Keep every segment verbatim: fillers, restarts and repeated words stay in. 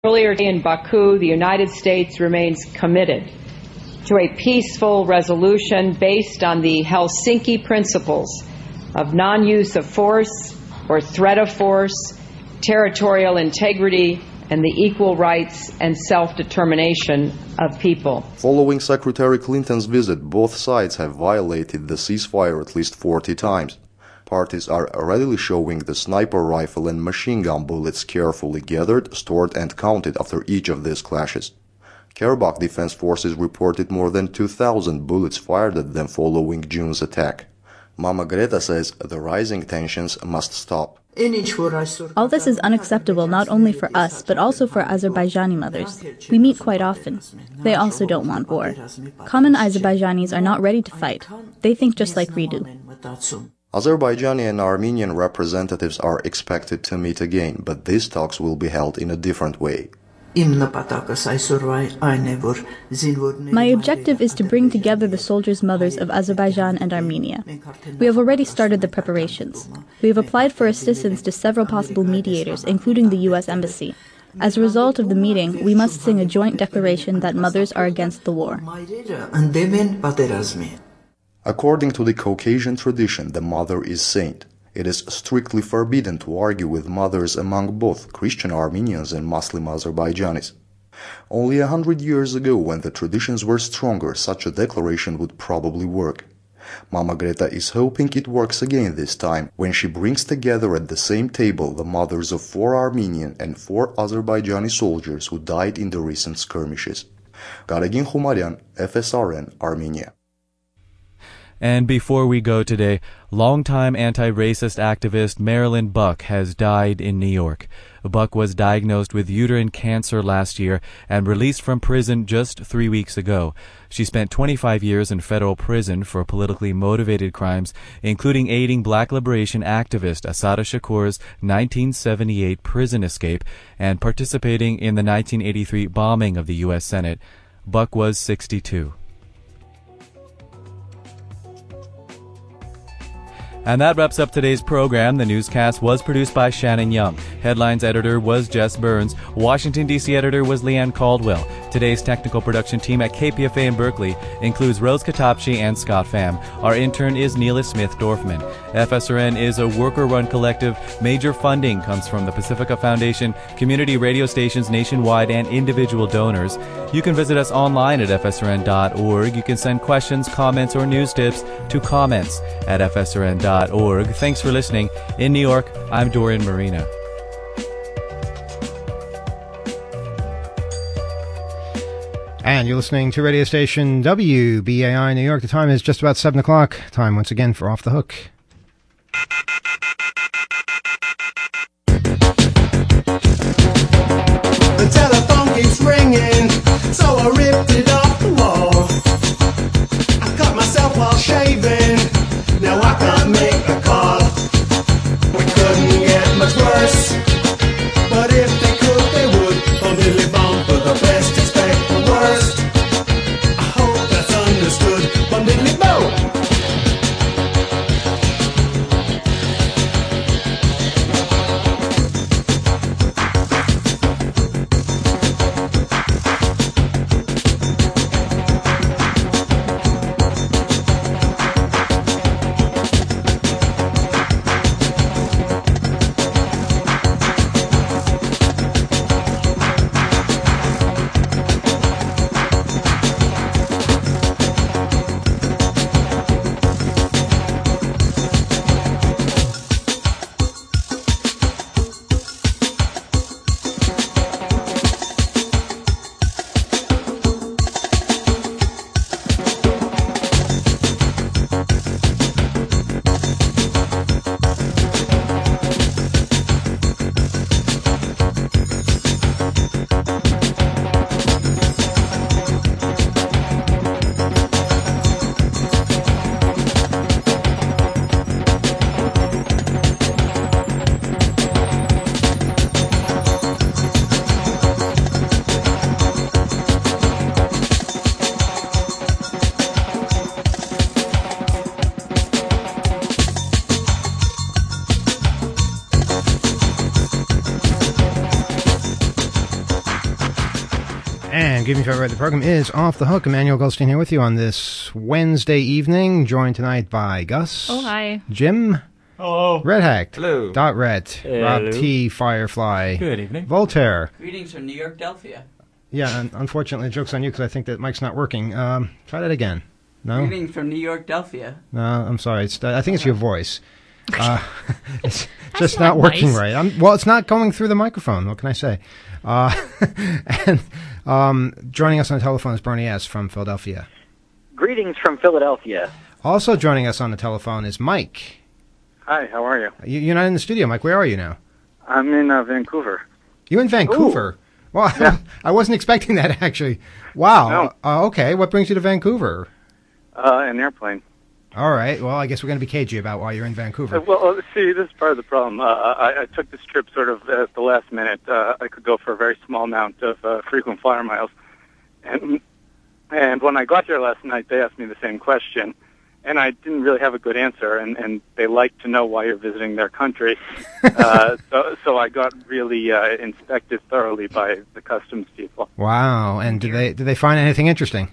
Earlier today in Baku, the United States remains committed to a peaceful resolution based on the Helsinki principles of non-use of force or threat of force, territorial integrity, and the equal rights and self-determination of people. Following Secretary Clinton's visit, both sides have violated the ceasefire at least forty times. Parties are readily showing the sniper rifle and machine gun bullets carefully gathered, stored and counted after each of these clashes. Karabakh Defense Forces reported more than two thousand bullets fired at them following June's attack. Mama Greta says the rising tensions must stop. All this is unacceptable not only for us, but also for Azerbaijani mothers. We meet quite often. They also don't want war. Common Azerbaijanis are not ready to fight. They think just like we do. Azerbaijani and Armenian representatives are expected to meet again, but these talks will be held in a different way. My objective is to bring together the soldiers' mothers of Azerbaijan and Armenia. We have already started the preparations. We have applied for assistance to several possible mediators, including the U S Embassy. As a result of the meeting, we must sing a joint declaration that mothers are against the war. According to the Caucasian tradition, the mother is saint. It is strictly forbidden to argue with mothers among both Christian Armenians and Muslim Azerbaijanis. Only a hundred years ago, when the traditions were stronger, such a declaration would probably work. Mama Greta is hoping it works again this time, when she brings together at the same table the mothers of four Armenian and four Azerbaijani soldiers who died in the recent skirmishes. Karagin Khumaryan, F S R N, Armenia. And before we go today, longtime anti-racist activist Marilyn Buck has died in New York. Buck was diagnosed with uterine cancer last year and released from prison just three weeks ago. She spent twenty-five years in federal prison for politically motivated crimes, including aiding black liberation activist Assata Shakur's nineteen seventy-eight prison escape and participating in the nineteen eighty-three bombing of the U S Senate. Buck was sixty-two. And that wraps up today's program. The newscast was produced by Shannon Young. Headlines editor was Jess Burns. Washington, D C editor was Leanne Caldwell. Today's technical production team at K P F A in Berkeley includes Rose Katapchi and Scott Pham. Our intern is Neela Smith-Dorfman. F S R N is a worker-run collective. Major funding comes from the Pacifica Foundation, community radio stations nationwide, and individual donors. You can visit us online at F S R N dot org. You can send questions, comments, or news tips to comments at F S R N dot org. Thanks for listening. In New York, I'm Dorian Marina. And you're listening to radio station W B A I New York. The time is just about seven o'clock. Time once again for Off the Hook. The telephone keeps ringing, so I ripped it off the wall. I cut myself while shaving, now I can't make a call. We couldn't get much worse, but if they could, they would. Only live on for the best, expect the worst. I hope that's understood. Bundily bow. And giving you the program is Off the Hook. Emmanuel Goldstein here with you on this Wednesday evening, joined tonight by Gus. Oh, hi. Jim. Hello. Red Hack. Hello. Dot Ret. Hello. Rob T. Firefly. Good evening. Voltaire. Greetings from New York, Delphia. Yeah, un- unfortunately, the joke's on you because I think that mic's not working. Um, try that again. No? Greetings from New York, Delphia. No, I'm sorry. It's, I think it's your voice. Uh, it's just not not working nice. right. I'm, well, it's not going through the microphone. What can I say? Uh, and um, joining us on the telephone is Bernie S. from Philadelphia. Greetings from Philadelphia. Also joining us on the telephone is Mike. Hi, how are you? You, you're not in the studio, Mike. Where are you now? I'm in uh, Vancouver. You in Vancouver? Ooh. Well, Yeah. I wasn't expecting that, actually. Wow. No. Uh, okay, what brings you to Vancouver? Uh, an airplane. All right. Well, I guess we're going to be cagey about why you're in Vancouver. Uh, well, uh, see, this is part of the problem. Uh, I, I took this trip sort of at the last minute. Uh, I could go for a very small amount of uh, frequent flyer miles. And and when I got here last night, they asked me the same question. And I didn't really have a good answer. And, and they like to know why you're visiting their country. uh, so, so I got really uh, inspected thoroughly by the customs people. Wow. And did they did they find anything interesting?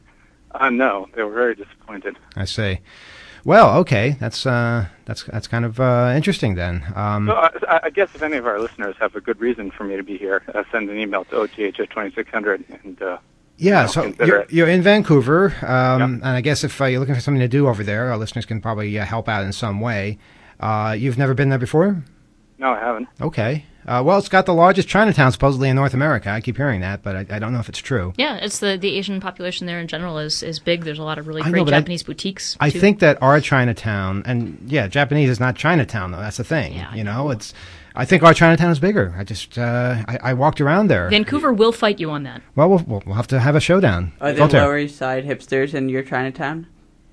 Uh, no, they were very disappointed. I see. Well, okay. That's uh, that's that's kind of uh, interesting then. Um, So I, I guess if any of our listeners have a good reason for me to be here, uh, send an email to O T H at twenty-six hundred and uh, yeah. I'll So consider you're, it. you're in Vancouver, um, Yep. and I guess if uh, you're looking for something to do over there, our listeners can probably uh, help out in some way. Uh, you've never been there before? No, I haven't. Okay. Uh, well, it's got the largest Chinatown supposedly in North America. I keep hearing that, but I, I don't know if it's true. Yeah, it's the, the Asian population there in general is, is big. There's a lot of really I know, great but I- Japanese boutiques. I too. think that our Chinatown, and yeah, Japanese is not Chinatown though. That's the thing. Yeah, I you know, it's. I think our Chinatown is bigger. I just uh, I, I walked around there. Vancouver will fight you on that. Well, we'll we'll we'll have to have a showdown. Are there Voltaire. Lower East Side hipsters in your Chinatown?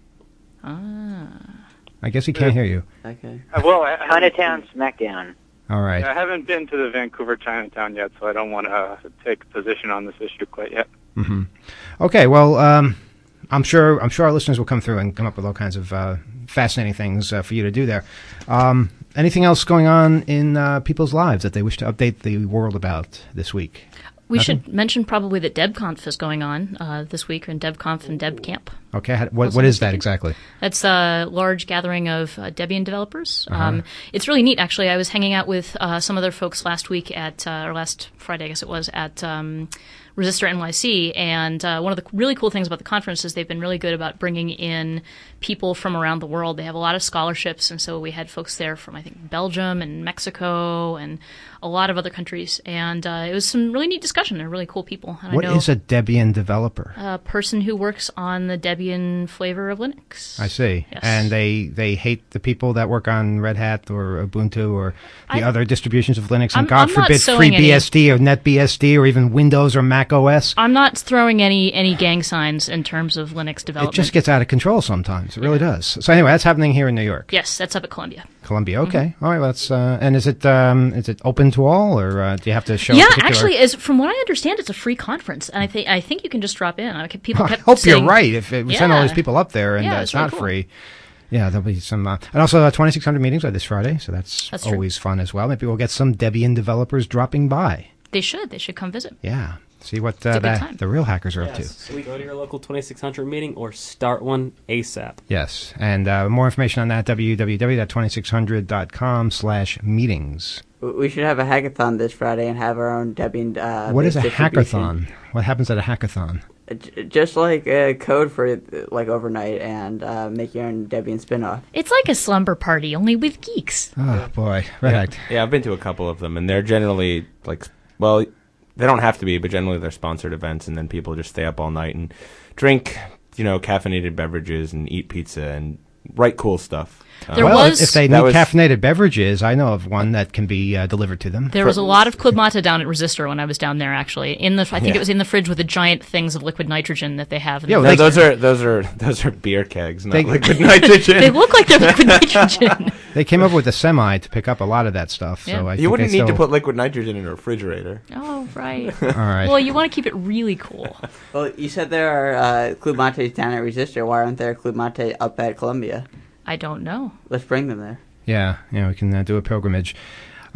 Ah. I guess he can't hear you. Okay. Uh, well, I, I haven't Chinatown Smackdown. All right. I haven't been to the Vancouver Chinatown yet, so I don't want to uh, take a position on this issue quite yet. hmm Okay. Well, um, I'm sure I'm sure our listeners will come through and come up with all kinds of uh, fascinating things uh, for you to do there. Um, anything else going on in uh, people's lives that they wish to update the world about this week? We Nothing? should mention probably that DebConf is going on uh, this week, and DebConf and DebCamp. Okay. how- What Also what is this that weekend. exactly? That's a large gathering of uh, Debian developers. Uh-huh. Um, it's really neat, actually. I was hanging out with uh, some other folks last week at, uh, or last Friday, I guess it was, at um, Resistor N Y C, and uh, one of the really cool things about the conference is they've been really good about bringing in people from around the world. They have a lot of scholarships, and so we had folks there from, I think, Belgium and Mexico and a lot of other countries, and uh, it was some really neat discussion. They're really cool people. And What I know is a Debian developer? a person who works on the Debian flavor of Linux. I see. Yes. And they, they hate the people that work on Red Hat or Ubuntu or the I- other distributions of Linux, and I'm- God I'm not forbid sowing any- FreeBSD or NetBSD or even Windows or Mac O S. I'm not throwing any, any gang signs in terms of Linux It development. just gets out of control sometimes. It really does. So anyway, that's happening here in New York. Yes, that's up at Columbia. Columbia. Okay. All right. Well, that's uh, and is it um, is it open to all, or uh, do you have to show? a yeah, particular- actually, as from what I understand, it's a free conference, and I think I think you can just drop in. I, people I kept hope saying, you're right. If it, we send all these Yeah. people up there and Yeah, uh, it's it's really not cool. free, yeah, there'll be some. Uh, and also, uh, twenty-six hundred meetings are this Friday, so that's, That's true. always fun as well. Maybe we'll get some Debian developers dropping by. They should. They should come visit. Yeah, see what It's a uh, good the, time. the real hackers are up to. Yes. So we go to your local twenty-six hundred meeting or start one ASAP. Yes, and uh, more information on that, w w w dot twenty-six hundred dot com slash meetings. W- We should have a hackathon this Friday and have our own Debian. Uh, What is a based distribution. hackathon? What happens at a hackathon? Uh, j- Just like uh, code for uh, like overnight and uh, make your own Debian spin-off. It's like a slumber party, only with geeks. Oh, boy. Red Hat. Yeah, I've been to a couple of them, and they're generally like, well, they don't have to be, but generally they're sponsored events, and then people just stay up all night and drink, you know, caffeinated beverages and eat pizza and write cool stuff. There well, was- if they need That was- caffeinated beverages, I know of one that can be uh, delivered to them. There was a lot of Club Mate down at Resistor when I was down there. Actually, in the I think Yeah. it was in the fridge with the giant things of liquid nitrogen that they have. in Yeah, the well, No, they- freezer. those are those are those are beer kegs, not They- liquid nitrogen. They look like they're liquid nitrogen. They came up with a semi to pick up a lot of that stuff. Yeah. So I you think wouldn't they need to still- put liquid nitrogen in a refrigerator. Oh, right. All right. Well, you want to keep it really cool. Well, you said there are uh, Club Mates down at Resistor. Why aren't there Club Mate up at Columbia? I don't know. Let's bring them there. Yeah, yeah, we can uh, do a pilgrimage.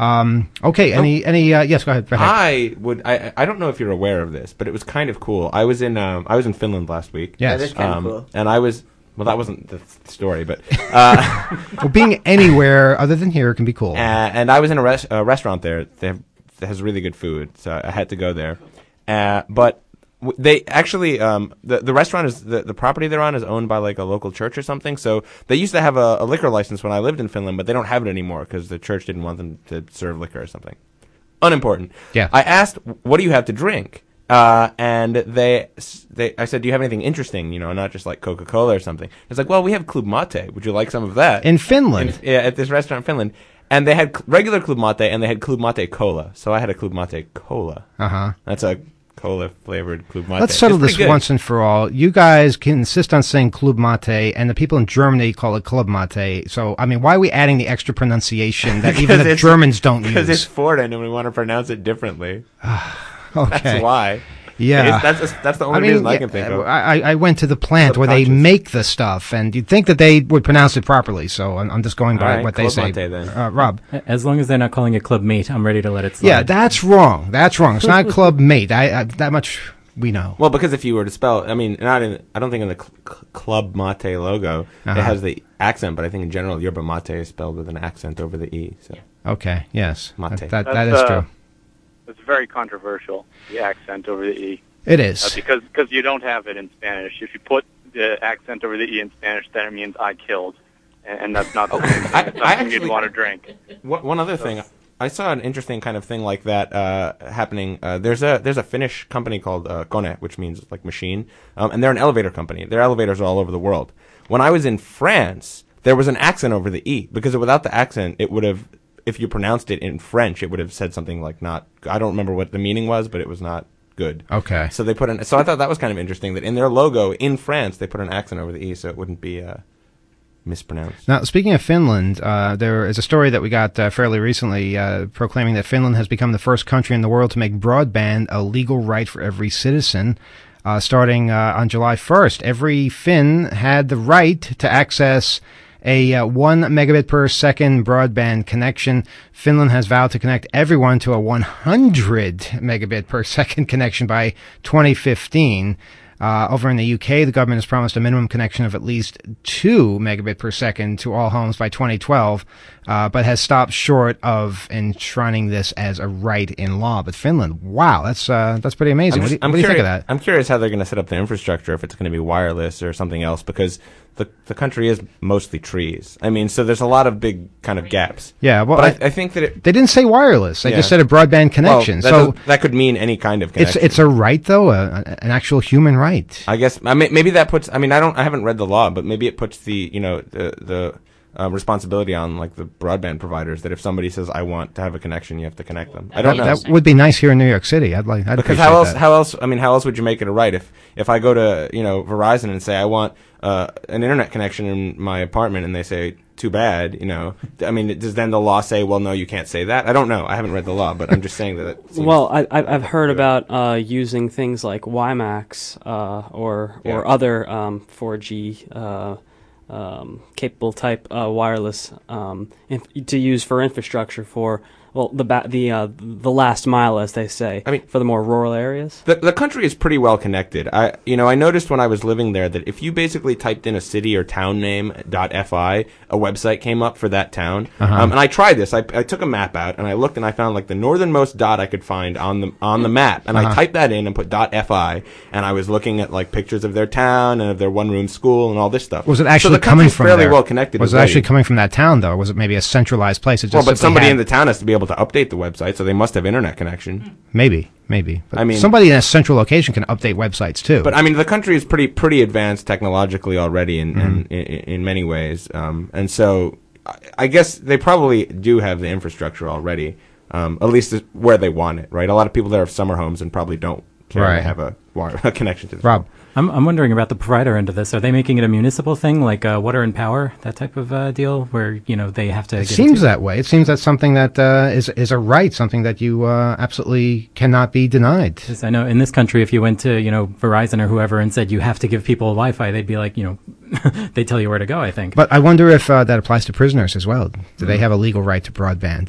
Um, okay, any, any, uh, yes, go ahead. Go ahead. I would, I, I don't know if you're aware of this, but it was kind of cool. I was in, um, I was in Finland last week. Yes. That is kind um, of cool. And I was, well, that wasn't the th- story, but, uh, Well, being anywhere other than here can be cool. uh, and I was in a, res- a restaurant there they have, that has really good food, so I had to go there. Uh, but w- they actually, um, the, the restaurant is, the, the property they're on is owned by like a local church or something, so they used to have a, a liquor license when I lived in Finland, but they don't have it anymore because the church didn't want them to serve liquor or something. Unimportant. Yeah. I asked, what do you have to drink? Uh, and they, they, I said, do you have anything interesting, you know, not just like Coca-Cola or something? It's like, well, we have Club Mate. Would you like some of that? In Finland? In, yeah, at this restaurant in Finland. And they had cl- regular Club Mate and they had Club Mate Cola. So I had a Club Mate Cola. Uh-huh. That's a cola-flavored Club Mate. Let's settle It's this pretty good. once and for all. You guys can insist on saying Club Mate, and the people in Germany call it Club Mate. So, I mean, why are we adding the extra pronunciation that even the it's- Germans don't use? Because it's foreign and we want to pronounce it differently. Okay. That's why. Yeah. It's, that's, that's the only I mean, reason I yeah, can think of. I, I went to the plant where they Subconscious. make the stuff, and you'd think that they would pronounce it properly. So I'm, I'm just going by All right, what they Club say. Mate, then. Uh, Rob. As long as they're not calling it Club Mate, I'm ready to let it slide. Yeah, that's wrong. That's wrong. It's not Club Mate. I, I that much we know. Well, because if you were to spell, I mean, not in, I don't think in the cl- cl- Club Mate logo Uh-huh. it has the accent, but I think in general yerba mate is spelled with an accent over the e. So Okay. Yes. Mate. That, that, that That's, is uh, true. It's very controversial, the accent over the E. It is. Uh, because cause you don't have it in Spanish. If you put the accent over the E in Spanish, then it means I killed. And, and that's not the same thing. I- It's I something actually- you'd want to drink. One one other thing, I saw an interesting kind of thing like that uh, happening. Uh, there's a there's a Finnish company called uh, Kone, which means like machine, um, and they're an elevator company. Their elevators are all over the world. When I was in France, there was an accent over the E because without the accent, it would have, if you pronounced it in French, it would have said something like not. I don't remember what the meaning was, but it was not good. Okay. So they put an. So I thought that was kind of interesting that in their logo in France they put an accent over the E, so it wouldn't be uh, mispronounced. Now, speaking of Finland, uh, there is a story that we got uh, fairly recently uh, proclaiming that Finland has become the first country in the world to make broadband a legal right for every citizen. Uh, starting uh, on July first, every Finn had the right to access a uh, one megabit per second broadband connection. Finland has vowed to connect everyone to a one hundred megabit per second connection by twenty fifteen. Uh, over in the U K, the government has promised a minimum connection of at least two megabit per second to all homes by twenty twelve, uh, but has stopped short of enshrining this as a right in law. But Finland, wow, that's uh, that's pretty amazing. I'm What do just- you, I'm what do you think of curious- that? I'm curious how they're going to set up the infrastructure, if it's going to be wireless or something else, because the the country is mostly trees. I mean, so there's a lot of big kind of gaps. Yeah, well, but I, I think that it. They didn't say wireless. They Yeah. just said a broadband connection. Well, that, so does- that could mean any kind of it's connection. it's a right, though, a, an actual human right. I guess I mean, maybe that puts. I mean, I don't. I haven't read the law, but maybe it puts the you know the the uh, responsibility on like the broadband providers that if somebody says I want to have a connection, you have to connect them. I don't know. That would be nice here in New York City. I'd like. I'd Because appreciate how else? that. How else? I mean, how else would you make it a right if if I go to you know Verizon and say I want uh, an internet connection in my apartment and they say too bad, you know? I mean, does then the law say, well, no, you can't say that? I don't know. I haven't read the law, but I'm just saying that. It seems Well, I, I- I've heard about uh, using things like WiMAX uh, or or Yeah. other um, four G uh, um, capable type uh, wireless um, inf- to use for infrastructure for well the ba- the uh, the last mile, as they say. I mean, for the more rural areas. The the country is pretty well connected. I you know I noticed when I was living there that if you basically typed in a city or town name .fi, a website came up for that town. Uh-huh. Um, and I tried this. I, I took a map out and I looked and I found like the northernmost dot I could find on the on the map, and Uh-huh. I typed that in and put .fi, and I was looking at like pictures of their town and of their one room school and all this stuff. Was it so actually the coming country's from fairly there? well connected? Was it already. actually coming from that town, though? Or was it maybe a centralized place? It just Well, but simply somebody had- in the town has to be able to update the website, so they must have internet connection. Maybe, maybe. But I mean- somebody in a central location can update websites too. But I mean, the country is pretty pretty advanced technologically already in Mhm. in, in, in many ways, um, and so I, I guess they probably do have the infrastructure already, um, at least where they want it. Right, a lot of people there have summer homes and probably don't care Right. to have a, wire, a connection to the Rob. I'm, I'm wondering about the provider end of this. Are they making it a municipal thing, like uh, water and power, that type of uh, deal, where you know they have to? It give seems to- that way. It seems that's something that uh, is is a right, something that you uh, absolutely cannot be denied. 'Cause I know in this country, if you went to you know Verizon or whoever and said you have to give people Wi-Fi, they'd be like, you know, they tell you where to go. I think. But I wonder if uh, that applies to prisoners as well. Do they have a legal right to broadband?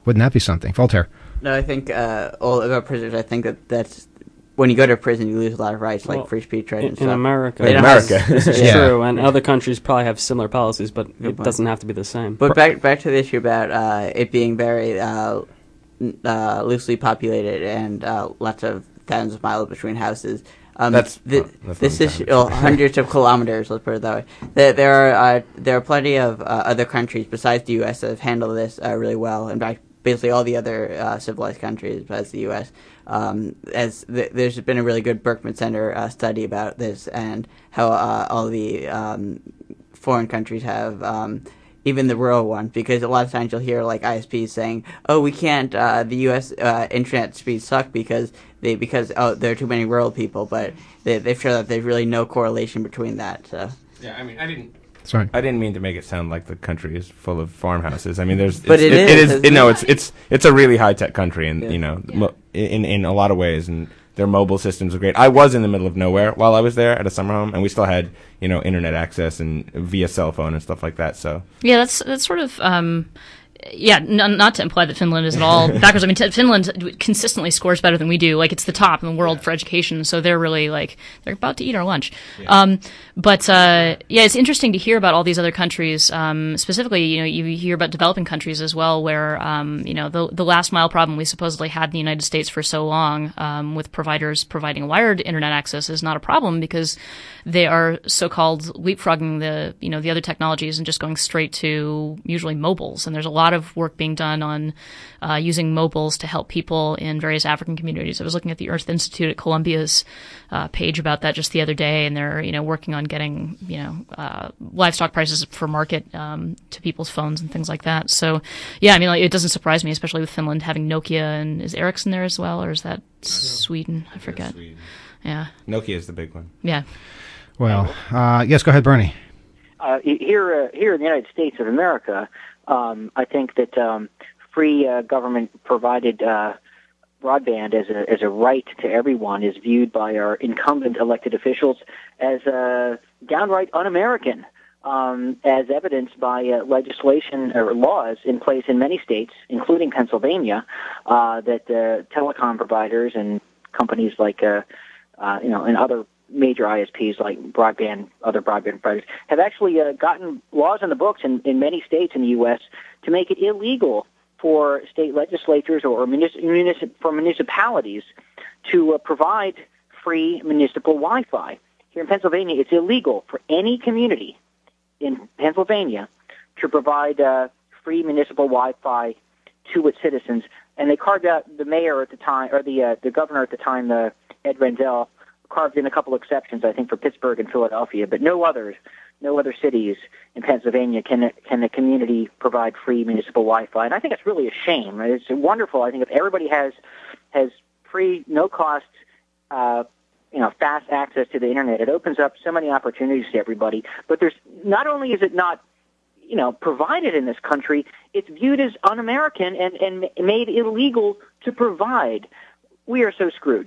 Wouldn't that be something? Voltaire. No, I think uh, all about prisoners. I think that that's when you go to prison, you lose a lot of rights, like Well, free speech rights in, and stuff. in America, They in don't have- America, this is Yeah. true, and other countries probably have similar policies, but Good it point. doesn't have to be the same. But back back to the issue about uh, it being very uh, n- uh, loosely populated and uh, lots of thousands of miles between houses. Um, That's- thi- oh, that's this not is kind oh, hundreds of kilometers. Let's put it that way. There, there are uh, there are plenty of uh, other countries besides the U S that have handled this uh, really well. In fact, basically all the other uh, civilized countries besides the U S Um, as th- there's been a really good Berkman Center uh, study about this and how uh, all the um, foreign countries have, um, even the rural ones, because a lot of times you'll hear like I S Ps saying, "Oh, we can't. Uh, the U S uh, internet speeds suck because they because oh there are too many rural people," but they, they've shown that there's really no correlation between that. So. Yeah, I mean, I didn't. Sorry. I didn't mean to make it sound like the country is full of farmhouses. I mean, there's. But it's, it it, is, it is. It, no, it's isn't it? it's it's a really high tech country, and Yeah. you know, mo- in in a lot of ways, and their mobile systems are great. I was in the middle of nowhere while I was there at a summer home, and we still had you know internet access and via cell phone and stuff like that. So Yeah, that's that's sort of um, yeah. N- not to imply that Finland is at all backwards. I mean, t- Finland consistently scores better than we do. Like it's the top in the world for education, so they're really like they're about to eat our lunch. Um, but uh, yeah, it's interesting to hear about all these other countries. Um, specifically, you know, you hear about developing countries as well, where um, you know the the last mile problem we supposedly had in the United States for so long, um, with providers providing wired internet access, is not a problem because they are so-called leapfrogging the you know the other technologies and just going straight to usually mobiles. And there's a lot of work being done on uh, using mobiles to help people in various African communities. I was looking at the Earth Institute at Columbia's uh, page about that just the other day, and they're you know working on getting you know uh, livestock prices for market um, to people's phones and things like that. So yeah, I mean like, it doesn't surprise me, especially with Finland having Nokia, and is Ericsson there as well, or is that Sweden? I forget. Sweden. Yeah, Nokia is the big one. yeah. Well, uh, yes, go ahead, Bernie. Uh, here, uh, here in the United States of America, um, I think that um, free uh, government-provided uh, broadband as a as a right to everyone is viewed by our incumbent elected officials as uh, downright un-American, um, as evidenced by uh, legislation or laws in place in many states, including Pennsylvania, uh, that uh, telecom providers and companies like uh, uh, you know and other major I S Ps like broadband, other broadband providers, have actually uh, gotten laws on the books in, in many states in the U S to make it illegal for state legislatures or municip- municip- for municipalities to uh, provide free municipal Wi-Fi. Here in Pennsylvania, it's illegal for any community in Pennsylvania to provide uh, free municipal Wi-Fi to its citizens. And they carved out the mayor at the time, or the uh, the governor at the time, uh, Ed Rendell, carved in a couple exceptions, I think, for Pittsburgh and Philadelphia, but no others, no other cities in Pennsylvania can can the community provide free municipal Wi-Fi. And I think it's really a shame. It's wonderful. I think if everybody has has free, no cost, uh, you know, fast access to the internet, it opens up so many opportunities to everybody. But there's not only is it not, you know, provided in this country, it's viewed as un-American and and made illegal to provide. We are so screwed.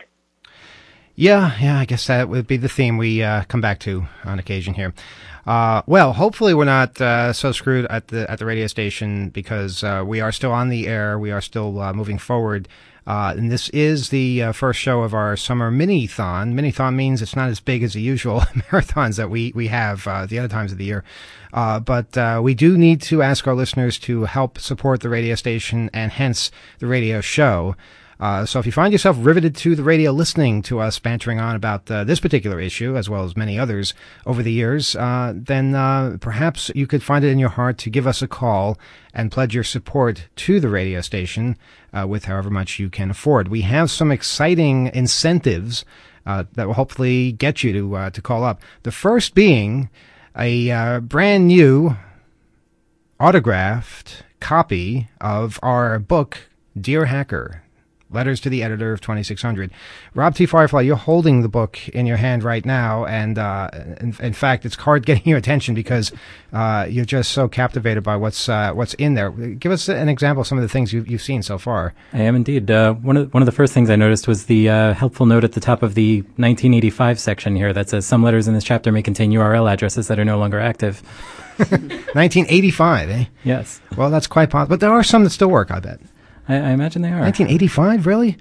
Yeah, yeah, I guess that would be the theme we uh, come back to on occasion here. Uh, well, hopefully we're not uh, so screwed at the at the radio station because uh, we are still on the air. We are still uh, moving forward. Uh, and this is the uh, first show of our summer mini-thon. Mini-thon means it's not as big as the usual marathons that we, we have uh, the other times of the year. Uh, but uh, we do need to ask our listeners to help support the radio station and hence the radio show. Uh, so if you find yourself riveted to the radio listening to us bantering on about uh, this particular issue, as well as many others over the years, uh, then uh, perhaps you could find it in your heart to give us a call and pledge your support to the radio station uh, with however much you can afford. We have some exciting incentives uh, that will hopefully get you to uh, to call up. The first being a uh, brand new autographed copy of our book, Dear Hacker, Letters to the Editor of twenty-six hundred. Rob T. Firefly, you're holding the book in your hand right now, and uh, in, in fact, it's hard getting your attention because uh, you're just so captivated by what's uh, what's in there. Give us an example of some of the things you've, you've seen so far. I am indeed. Uh, one of one of the first things I noticed was the uh, helpful note at the top of the nineteen eighty-five section here that says some letters in this chapter may contain U R L addresses that are no longer active. nineteen eighty-five, eh? Yes. Well, that's quite possible, but there are some that still work, I bet. I, I imagine they are. nineteen eighty-five, really?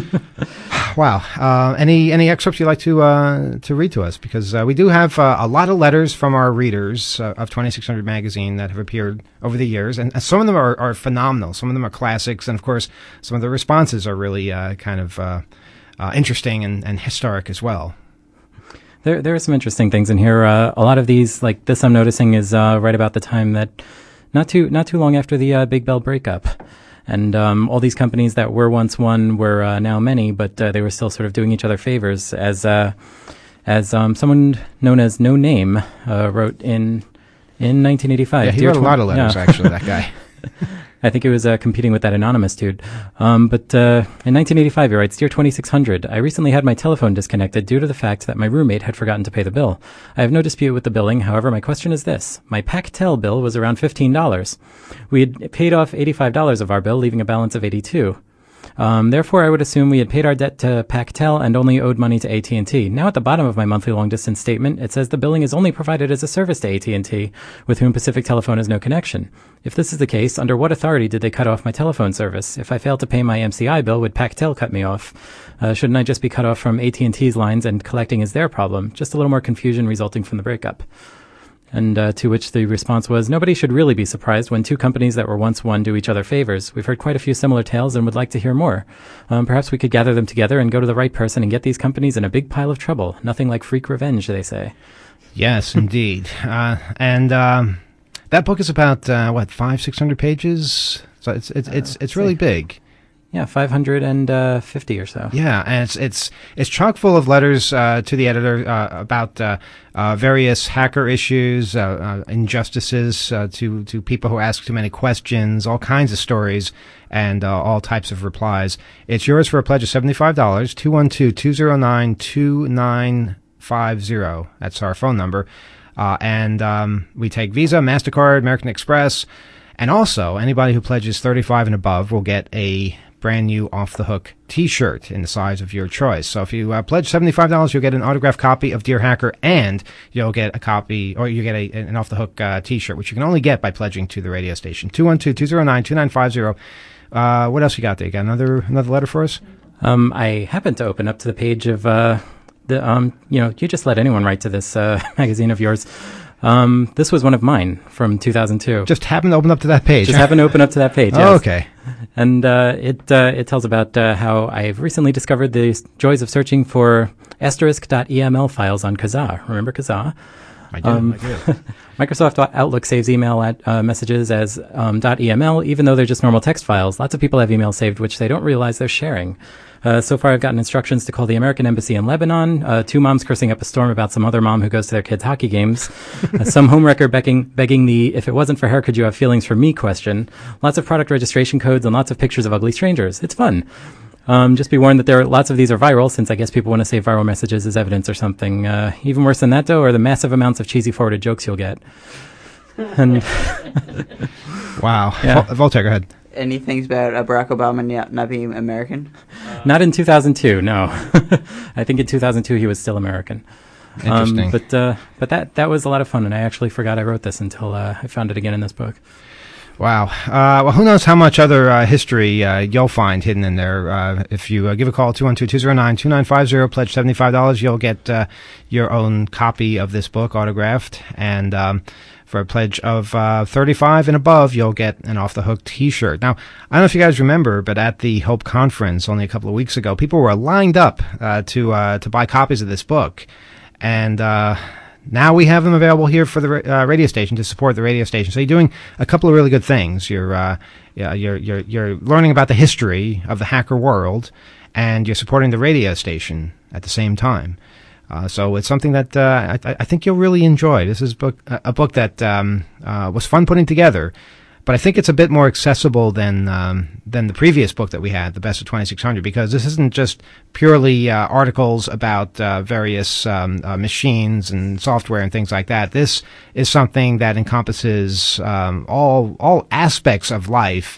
Wow. Uh, any any excerpts you'd like to uh, to read to us? Because uh, we do have uh, a lot of letters from our readers uh, of twenty-six hundred magazine that have appeared over the years, and, and some of them are, are phenomenal. Some of them are classics, and of course, some of the responses are really uh, kind of uh, uh, interesting and, and historic as well. There, there are some interesting things in here. Uh, a lot of these, like this, I'm noticing is uh, right about the time that not too not too long after the uh, Big Bell breakup. And um, all these companies that were once one were uh, now many, but uh, they were still sort of doing each other favors. As uh, as um, someone known as No Name uh, wrote in in nineteen eighty-five. Yeah, he Dear wrote a lot of letters, yeah. actually, that guy. I think it was uh, competing with that anonymous dude. Um, but uh, in nineteen eighty-five, he writes, Dear twenty-six hundred, I recently had my telephone disconnected due to the fact that my roommate had forgotten to pay the bill. I have no dispute with the billing. However, my question is this. My Pactel bill was around fifteen dollars. We had paid off eighty-five dollars of our bill, leaving a balance of eighty-two dollars. Um, therefore, I would assume we had paid our debt to Pactel and only owed money to A T and T. Now, at the bottom of my monthly long-distance statement, it says the billing is only provided as a service to A T and T, with whom Pacific Telephone has no connection. If this is the case, under what authority did they cut off my telephone service? If I fail to pay my M C I bill, would Pactel cut me off? Uh, shouldn't I just be cut off from A T and T's lines and collecting is their problem? Just a little more confusion resulting from the breakup. And uh, to which the response was, nobody should really be surprised when two companies that were once one do each other favors. We've heard quite a few similar tales and would like to hear more. Um, perhaps we could gather them together and go to the right person and get these companies in a big pile of trouble. Nothing like freak revenge, they say. Yes, indeed. uh, and um, that book is about, uh, what, five, six hundred pages? So it's it's it's, Uh, it's really big. Yeah, five hundred fifty or so. Yeah, and it's it's it's chock full of letters uh, to the editor uh, about uh, uh, various hacker issues, uh, uh, injustices uh, to to people who ask too many questions, all kinds of stories, and uh, all types of replies. It's yours for a pledge of seventy-five dollars, two one two, two zero nine, two nine five zero. That's our phone number. Uh, and um, we take Visa, MasterCard, American Express, and also anybody who pledges thirty-five and above will get a brand new Off the Hook t-shirt in the size of your choice. So if you uh, pledge seventy-five dollars, you'll get an autographed copy of Dear Hacker, and you'll get a copy, or you get a, an Off the Hook uh, t-shirt, which you can only get by pledging to the radio station. two one two, two zero nine, two nine five zero. Uh, what else you got there? You got another, another letter for us? Um, I happened to open up to the page of, uh, the, um, you know, you just let anyone write to this uh, magazine of yours. Um, this was one of mine from two thousand two. Just happened to open up to that page. Just happened to open up to that page, yes. Oh, okay. And uh, it uh, it tells about uh, how I've recently discovered the joys of searching for asterisk dot E M L files on Kazaa. Remember Kazaa? I do, um, I do. Microsoft Outlook saves email at, uh, messages as um, .eml, even though they're just normal text files. Lots of people have emails saved which they don't realize they're sharing. Uh, so far, I've gotten instructions to call the American Embassy in Lebanon, uh, two moms cursing up a storm about some other mom who goes to their kids' hockey games, uh, some homewrecker begging, begging the "if it wasn't for her, could you have feelings for me?" question, lots of product registration codes, and lots of pictures of ugly strangers. It's fun. Um, just be warned that there are lots of these are viral, since I guess people want to save viral messages as evidence or something. Uh, even worse than that, though, are the massive amounts of cheesy forwarded jokes you'll get. And wow. Yeah. Vol- Voltaire, go ahead. Any things about uh, Barack Obama not, not being American? Uh, not in two thousand two, no. I think in two thousand two he was still American. Interesting. Um, but uh, but that, that was a lot of fun, and I actually forgot I wrote this until uh, I found it again in this book. Wow. Uh, well, who knows how much other uh, history uh, you'll find hidden in there. Uh, if you uh, give a call, two one two, two zero nine, two nine five zero, pledge seventy-five dollars, you'll get uh, your own copy of this book autographed. And um, for a pledge of uh, thirty-five and above, you'll get an Off the Hook t-shirt. Now, I don't know if you guys remember, but at the Hope Conference only a couple of weeks ago, people were lined up uh, to uh, to buy copies of this book. And uh now we have them available here for the uh, radio station to support the radio station. So you're doing a couple of really good things. You're, uh, yeah, you're, you're, you're learning about the history of the hacker world, and you're supporting the radio station at the same time. Uh, so it's something that uh, I, I think you'll really enjoy. This is book, a book that um, uh, was fun putting together, but I think it's a bit more accessible than um, than the previous book that we had, The Best of twenty-six hundred, because this isn't just purely uh, articles about uh, various um, uh, machines and software and things like that. This is something that encompasses um, all all aspects of life,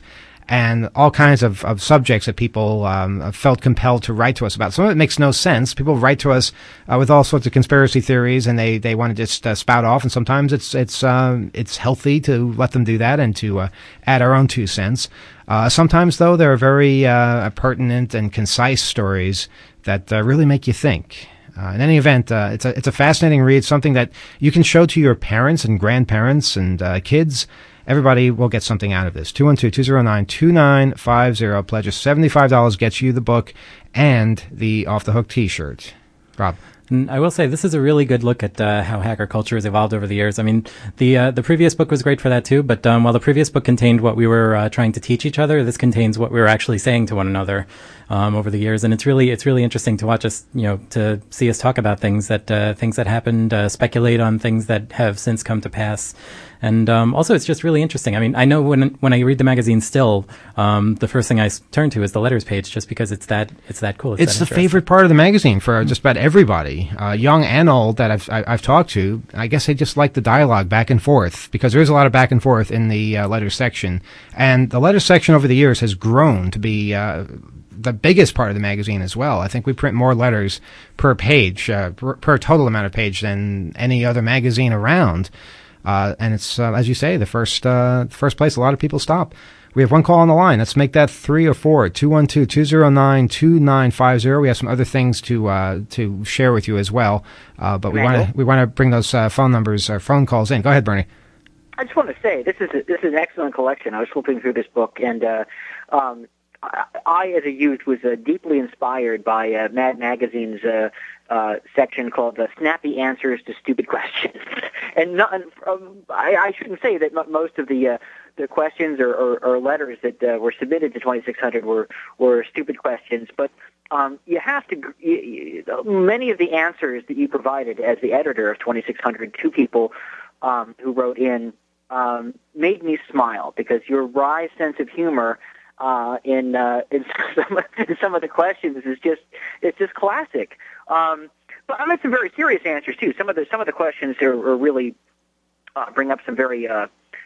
and all kinds of, of subjects that people um, felt compelled to write to us about. Some of it makes no sense. People write to us uh, with all sorts of conspiracy theories, and they, they want to just uh, spout off. And sometimes it's it's um, it's healthy to let them do that and to uh, add our own two cents. Uh, sometimes, though, there are very uh, pertinent and concise stories that uh, really make you think. Uh, in any event, uh, it's a it's a fascinating read, something that you can show to your parents and grandparents and uh, kids. Everybody will get something out of this. two one two, two zero nine, two nine five zero. Pledge of seventy-five dollars gets you the book and the Off the Hook T-shirt. Rob. And I will say this is a really good look at uh, how hacker culture has evolved over the years. I mean, the uh, the previous book was great for that too, but um, while the previous book contained what we were uh, trying to teach each other, this contains what we were actually saying to one another um, over the years. And it's really it's really interesting to watch us, you know, to see us talk about things that uh, things that happened, uh, speculate on things that have since come to pass. And um, also, it's just really interesting. I mean, I know when when I read the magazine still, um, the first thing I s- turn to is the letters page, just because it's that it's that cool. It's, it's the favorite part of the magazine for just about everybody, uh, young and old that I've I, I've talked to. I guess they just like the dialogue back and forth, because there is a lot of back and forth in the uh, letters section, and the letters section over the years has grown to be uh, the biggest part of the magazine as well. I think we print more letters per page, uh, per, per total amount of page than any other magazine around. Uh, and it's, uh, as you say, the first uh, first place a lot of people stop. We have one call on the line. Let's make that three or four. two one two, two zero nine, two nine five zero. We have some other things to uh, to share with you as well. Uh, but we want to we want to bring those uh, phone numbers or phone calls in. Go ahead, Bernie. I just want to say this is a, this is an excellent collection. I was flipping through this book, and uh, um, I, I, as a youth, was uh, deeply inspired by uh, Mad Magazine's uh, uh, section called "The Snappy Answers to Stupid Questions." And not, um, I, I shouldn't say that m- most of the uh, the questions or, or, or letters that uh, were submitted to twenty-six hundred were were stupid questions, but um, you have to. You, you, many of the answers that you provided as the editor of twenty-six hundred to people um, who wrote in um, made me smile, because your wry sense of humor uh, in uh, in some in some of the questions is just it's just classic. Um, But I mean, some very serious answers too. Some of the some of the questions are, are really uh, bring up some very uh,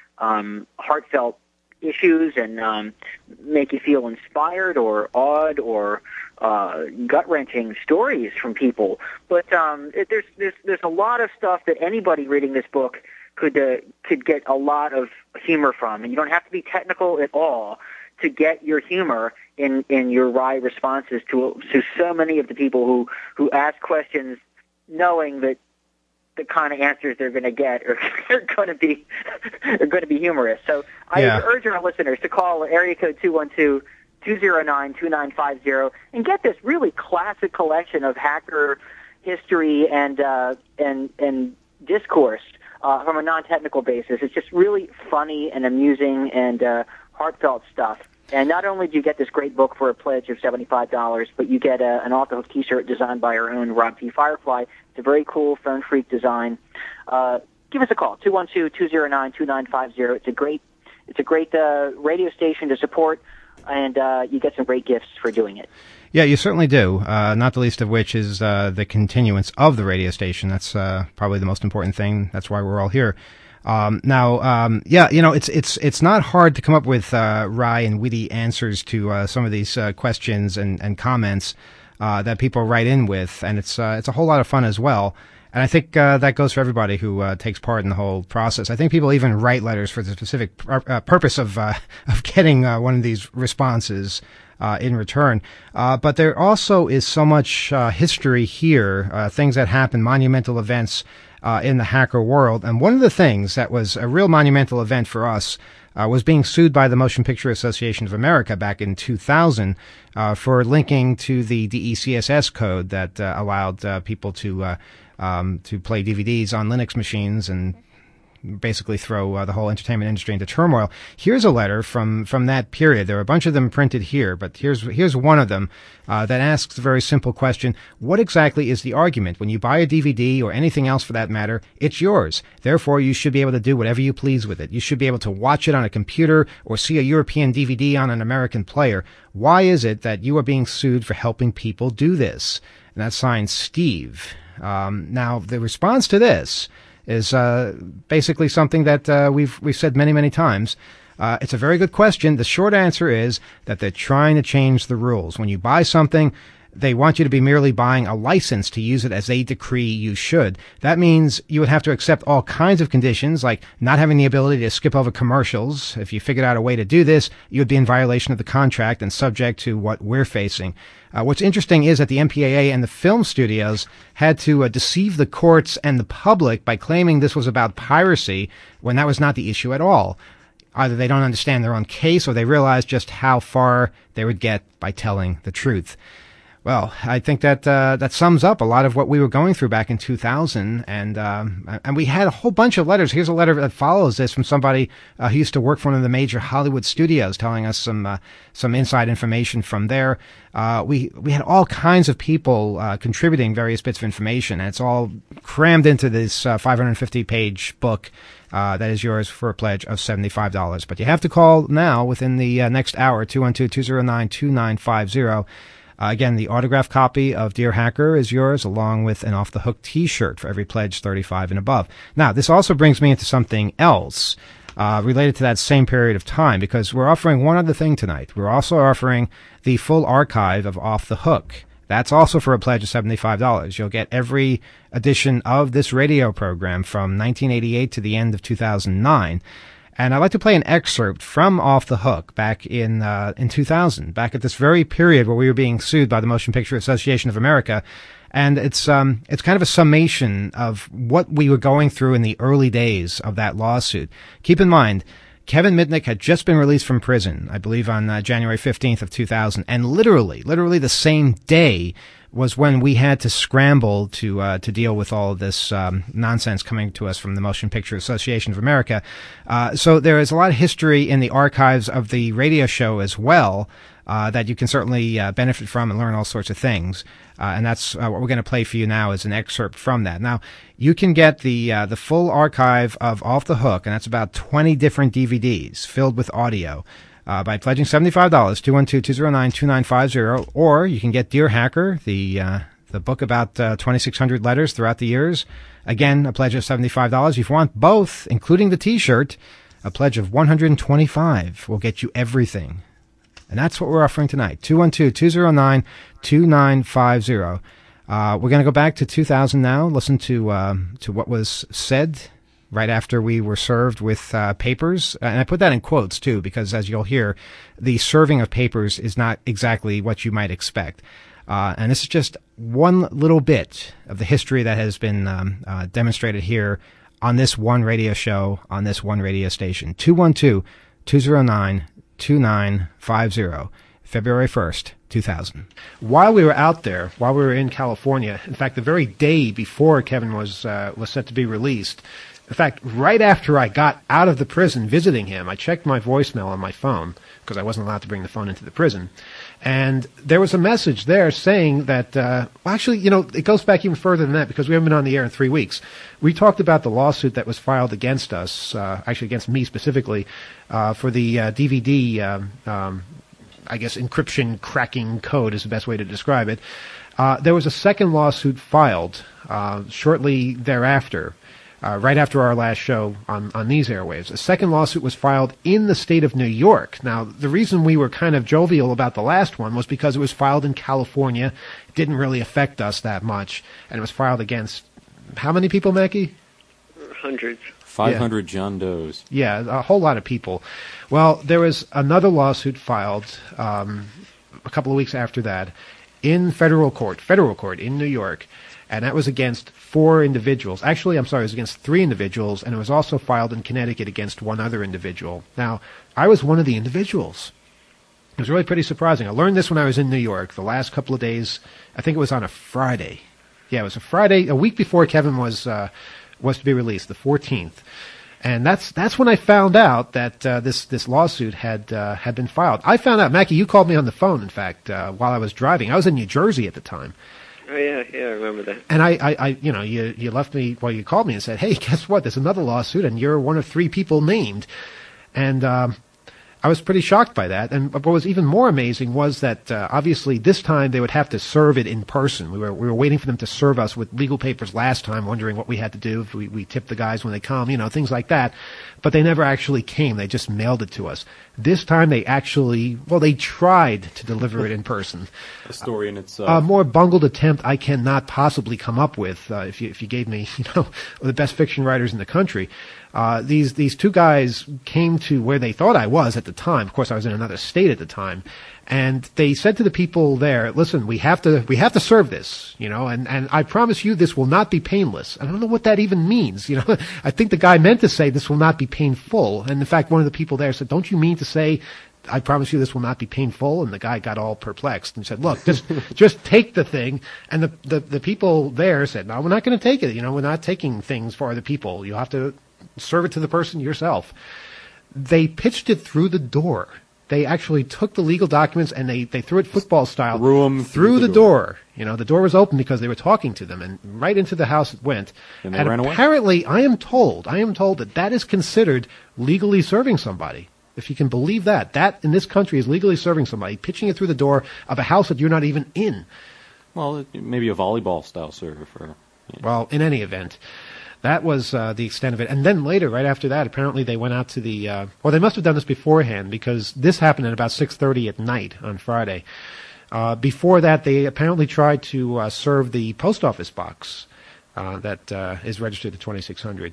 um, heartfelt issues and um, make you feel inspired or awed or uh, gut wrenching stories from people. But um, it, there's there's there's a lot of stuff that anybody reading this book could uh, could get a lot of humor from, and you don't have to be technical at all to get your humor in, in your wry responses to to so many of the people who, who ask questions knowing that the kind of answers they're going to get are, are going to be are going to be humorous. So I Yeah. urge our listeners to call area code two one two, two zero nine, two nine five zero and get this really classic collection of hacker history and uh, and and discourse uh, from a non-technical basis. It's just really funny and amusing and uh, heartfelt stuff. And not only do you get this great book for a pledge of seventy-five dollars, but you get a, an Off the Hook T-shirt designed by our own Rob T. Firefly. It's a very cool Phone Freak design. Uh, give us a call, two one two, two zero nine, two nine five zero. It's a great, it's a great uh, radio station to support, and uh, you get some great gifts for doing it. Yeah, you certainly do, uh, not the least of which is uh, the continuance of the radio station. That's uh, probably the most important thing. That's why we're all here. Um, now, um, yeah, you know, it's, it's, it's not hard to come up with, uh, wry and witty answers to, uh, some of these, uh, questions and, and comments, uh, that people write in with. And it's, uh, it's a whole lot of fun as well. And I think, uh, that goes for everybody who, uh, takes part in the whole process. I think people even write letters for the specific pur- uh, purpose of, uh, of getting, uh, one of these responses, uh, in return. Uh, but there also is so much, uh, history here, uh, things that happen, monumental events, Uh, in the hacker world. And one of the things that was a real monumental event for us uh, was being sued by the Motion Picture Association of America back in two thousand uh, for linking to the D E C S S code that uh, allowed uh, people to uh, um, to play D V Ds on Linux machines and basically throw uh, the whole entertainment industry into turmoil. Here's a letter from, from that period. There are a bunch of them printed here, but here's here's one of them uh, that asks a very simple question. What exactly is the argument? When you buy a D V D or anything else for that matter, it's yours. Therefore, you should be able to do whatever you please with it. You should be able to watch it on a computer or see a European D V D on an American player. Why is it that you are being sued for helping people do this? And that's signed Steve. Um, now, the response to this is uh, basically something that uh, we've we've said many, many times. Uh, it's a very good question. The short answer is that they're trying to change the rules. When you buy something, they want you to be merely buying a license to use it as they decree you should. That means you would have to accept all kinds of conditions, like not having the ability to skip over commercials. If you figured out a way to do this, you would be in violation of the contract and subject to what we're facing. Uh, what's interesting is that the M P A A and the film studios had to uh, deceive the courts and the public by claiming this was about piracy when that was not the issue at all. Either they don't understand their own case or they realize just how far they would get by telling the truth. Well, I think that uh, that sums up a lot of what we were going through back in two thousand, and um, and we had a whole bunch of letters. Here's a letter that follows this from somebody uh, who used to work for one of the major Hollywood studios, telling us some uh, some inside information from there. Uh, we we had all kinds of people uh, contributing various bits of information, and it's all crammed into this uh, five hundred fifty page book. Uh, that is yours for a pledge of seventy-five dollars. But you have to call now within the uh, next hour, two one two, two zero nine, two nine five zero. Uh, again, the autographed copy of Dear Hacker is yours, along with an Off the Hook T-shirt for every pledge thirty-five and above. Now, this also brings me into something else uh, related to that same period of time, because we're offering one other thing tonight. We're also offering the full archive of Off the Hook. That's also for a pledge of seventy-five dollars. You'll get every edition of this radio program from nineteen eighty-eight to the end of two thousand nine. And I'd like to play an excerpt from Off the Hook back in uh, in two thousand, back at this very period where we were being sued by the Motion Picture Association of America. And it's um it's kind of a summation of what we were going through in the early days of that lawsuit. Keep in mind, Kevin Mitnick had just been released from prison, I believe on uh, January fifteenth of two thousand, and literally, literally the same day was when we had to scramble to uh, to deal with all of this um, nonsense coming to us from the Motion Picture Association of America. Uh, so there is a lot of history in the archives of the radio show as well uh, that you can certainly uh, benefit from and learn all sorts of things. Uh, and that's uh, what we're going to play for you now is an excerpt from that. Now, you can get the uh, the full archive of Off the Hook, and that's about twenty different D V Ds filled with audio. Uh, by pledging seventy-five dollars, two one two, two zero nine, two nine five zero, or you can get Dear Hacker, the uh, the book about uh, twenty-six hundred letters throughout the years. Again, a pledge of seventy-five dollars. If you want both, including the T-shirt, a pledge of one hundred twenty-five dollars will get you everything. And that's what we're offering tonight, two one two, two zero nine, two nine five zero. Uh, we're going to go back to two thousand now, listen to uh, to what was said right after we were served with uh, papers. And I put that in quotes, too, because as you'll hear, the serving of papers is not exactly what you might expect. Uh, and this is just one little bit of the history that has been um, uh, demonstrated here on this one radio show, on this one radio station. two one two, two zero nine, two nine five zero, February first, two thousand. While we were out there, while we were in California, in fact, the very day before Kevin was uh, was set to be released, in fact, right after I got out of the prison visiting him, I checked my voicemail on my phone because I wasn't allowed to bring the phone into the prison. And there was a message there saying that, uh, well, actually, you know, it goes back even further than that because we haven't been on the air in three weeks. We talked about the lawsuit that was filed against us, uh, actually against me specifically, uh, for the uh, D V D, um, um, I guess, encryption cracking code is the best way to describe it. Uh, there was a second lawsuit filed uh, shortly thereafter. Uh, right after our last show on, on these airwaves. A second lawsuit was filed in the state of New York. Now, the reason we were kind of jovial about the last one was because it was filed in California. It didn't really affect us that much. And it was filed against how many people, Mackie? Hundreds. five hundred yeah. John Does. Yeah, a whole lot of people. Well, there was another lawsuit filed um, a couple of weeks after that in federal court, federal court in New York. And that was against four individuals. Actually, I'm sorry, it was against three individuals, and it was also filed in Connecticut against one other individual. Now, I was one of the individuals. It was really pretty surprising. I learned this when I was in New York the last couple of days. I think it was on a Friday. Yeah, it was a Friday, a week before Kevin was uh, was to be released, the fourteenth. And that's that's when I found out that uh, this this lawsuit had uh, had been filed. I found out, Mackie, you called me on the phone, in fact, uh, while I was driving. I was in New Jersey at the time. Oh, yeah, yeah, I remember that. And I, I, I, you know, you, you left me, well, you called me and said, hey, guess what? There's another lawsuit, and you're one of three people named. And um, I was pretty shocked by that. And what was even more amazing was that uh, obviously this time they would have to serve it in person. We were we were waiting for them to serve us with legal papers last time, wondering what we had to do if we, we tip the guys when they come, you know, things like that. But they never actually came. They just mailed it to us. This time they actually, well, they tried to deliver it in person. A story in itself. A more bungled attempt I cannot possibly come up with uh, if you if you gave me, you know, the best fiction writers in the country. Uh, these, these two guys came to where they thought I was at the time. Of course, I was in another state at the time. And they said to the people there, listen, we have to, we have to serve this, you know, and, and I promise you this will not be painless. I don't know what that even means, you know. I think the guy meant to say this will not be painful. And in fact, one of the people there said, don't you mean to say, I promise you this will not be painful? And the guy got all perplexed and said, look, just, just take the thing. And the, the, the people there said, no, we're not going to take it. You know, we're not taking things for other people. You have to serve it to the person yourself. They pitched it through the door. They actually took the legal documents and they, they threw it football style threw, them through, through the, the door. door. You know, the door was open because they were talking to them, and right into the house it went. And they and ran away? Apparently, I am told, I am told that that is considered legally serving somebody. If you can believe that. That, in this country, is legally serving somebody, pitching it through the door of a house that you're not even in. Well, maybe a volleyball style serve. Or, yeah. Well, in any event, that was uh, the extent of it. And then later, right after that, apparently they went out to the, uh, well, they must have done this beforehand because this happened at about six thirty at night on Friday. Uh, before that, they apparently tried to uh, serve the post office box uh, that uh, is registered to twenty-six hundred.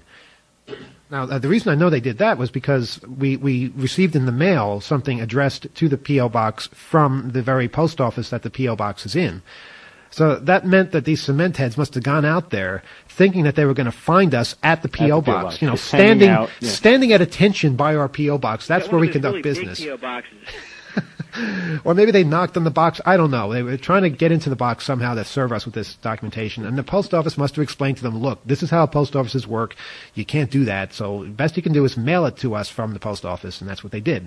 Now, uh, the reason I know they did that was because we, we received in the mail something addressed to the P O box from the very post office that the P O box is in. So that meant that these cement heads must have gone out there thinking that they were going to find us at the P O At the P O box, box. you know, Just hanging standing out, yeah. standing at attention by our P O box. That's Yeah, where one we of those conduct really business. Big P O boxes. Or maybe they knocked on the box. I don't know. They were trying to get into the box somehow to serve us with this documentation. And the post office must have explained to them, look, this is how post offices work. You can't do that. So the best you can do is mail it to us from the post office. And that's what they did.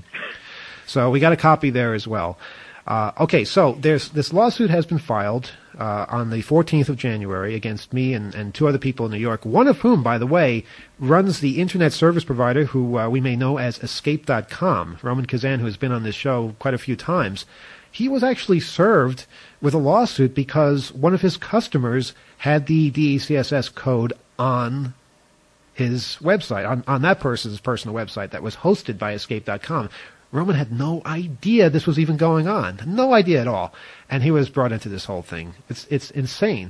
So we got a copy there as well. Uh, okay, so there's this lawsuit has been filed uh, on the fourteenth of January against me and, and two other people in New York, one of whom, by the way, runs the internet service provider who uh, we may know as Escape dot com. Roman Kazan, who has been on this show quite a few times, he was actually served with a lawsuit because one of his customers had the D E C S S code on his website, on, on that person's personal website that was hosted by Escape dot com. Roman had no idea this was even going on. No idea at all. And he was brought into this whole thing. It's it's insane.